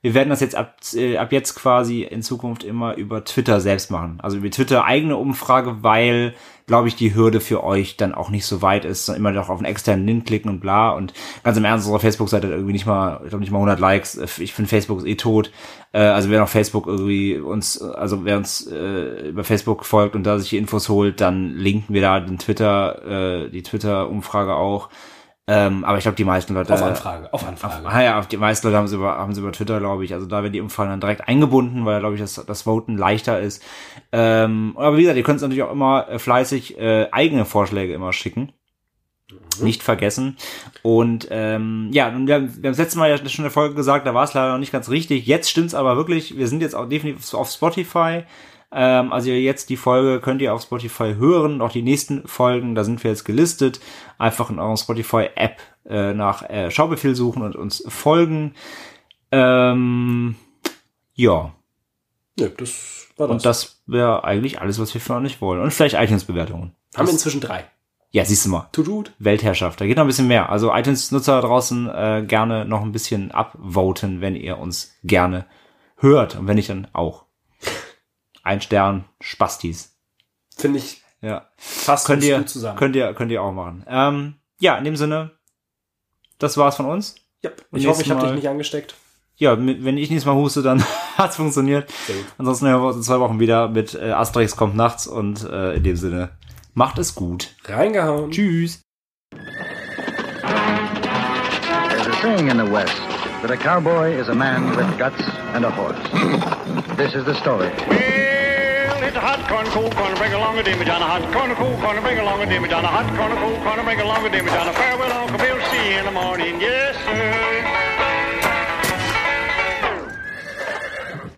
Wir werden das jetzt ab jetzt quasi in Zukunft immer über Twitter selbst machen. Also über Twitter eigene Umfrage, weil, glaube ich, die Hürde für euch dann auch nicht so weit ist, sondern immer noch auf einen externen Link klicken und bla. Und ganz im Ernst, unsere Facebook-Seite hat irgendwie nicht mal 100 Likes. Ich finde, Facebook ist eh tot. Also wer noch Facebook irgendwie wer uns über Facebook folgt und da sich die Infos holt, dann linken wir da die Twitter-Umfrage auch. Aber ich glaube, die meisten Leute... Auf Anfrage. Die meisten Leute haben sie über Twitter, glaube ich. Also da werden die Umfragen dann direkt eingebunden, weil, glaube ich, das Voten leichter ist. Aber wie gesagt, ihr könnt natürlich auch immer fleißig eigene Vorschläge immer schicken. Nicht vergessen. Und wir haben das letzte Mal ja schon in der Folge gesagt, da war es leider noch nicht ganz richtig. Jetzt stimmt's aber wirklich. Wir sind jetzt auch definitiv auf Spotify. Also jetzt die Folge könnt ihr auf Spotify hören, auch die nächsten Folgen, da sind wir jetzt gelistet. Einfach in eurer Spotify-App nach Schaubefehl suchen und uns folgen. Ja. Ja, das war das. Und das wäre eigentlich alles, was wir für euch wollen. Und vielleicht iTunes-Bewertungen. Haben wir inzwischen 3. Ja, siehst du mal. Tut. Weltherrschaft. Da geht noch ein bisschen mehr. Also iTunes-Nutzer da draußen gerne noch ein bisschen upvoten, wenn ihr uns gerne hört. Und wenn nicht, dann auch. 1 Stern, Spastis. Finde ich. Ja. Fast gut zusammen. Könnt ihr auch machen. Ja, in dem Sinne, das war's von uns. Ja, ich hoffe, ich habe dich nicht angesteckt. Ja, wenn ich nächstes Mal huste, dann hat's funktioniert. Sehr gut. Ansonsten hören wir uns in 2 Wochen wieder mit Asterix kommt nachts und in dem Sinne, macht es gut. Reingehauen. Tschüss. There's a saying in the West that a cowboy is a man with guts and a horse. This is the story. Well, it's a hot corn, cold corn, bring along a dimmy down, a hot corn, cold corn, bring along a dimmy down, a hot corn, cold corn, bring along a dimmy down, a farewell, Uncle Bill, see you in the morning, yes, sir.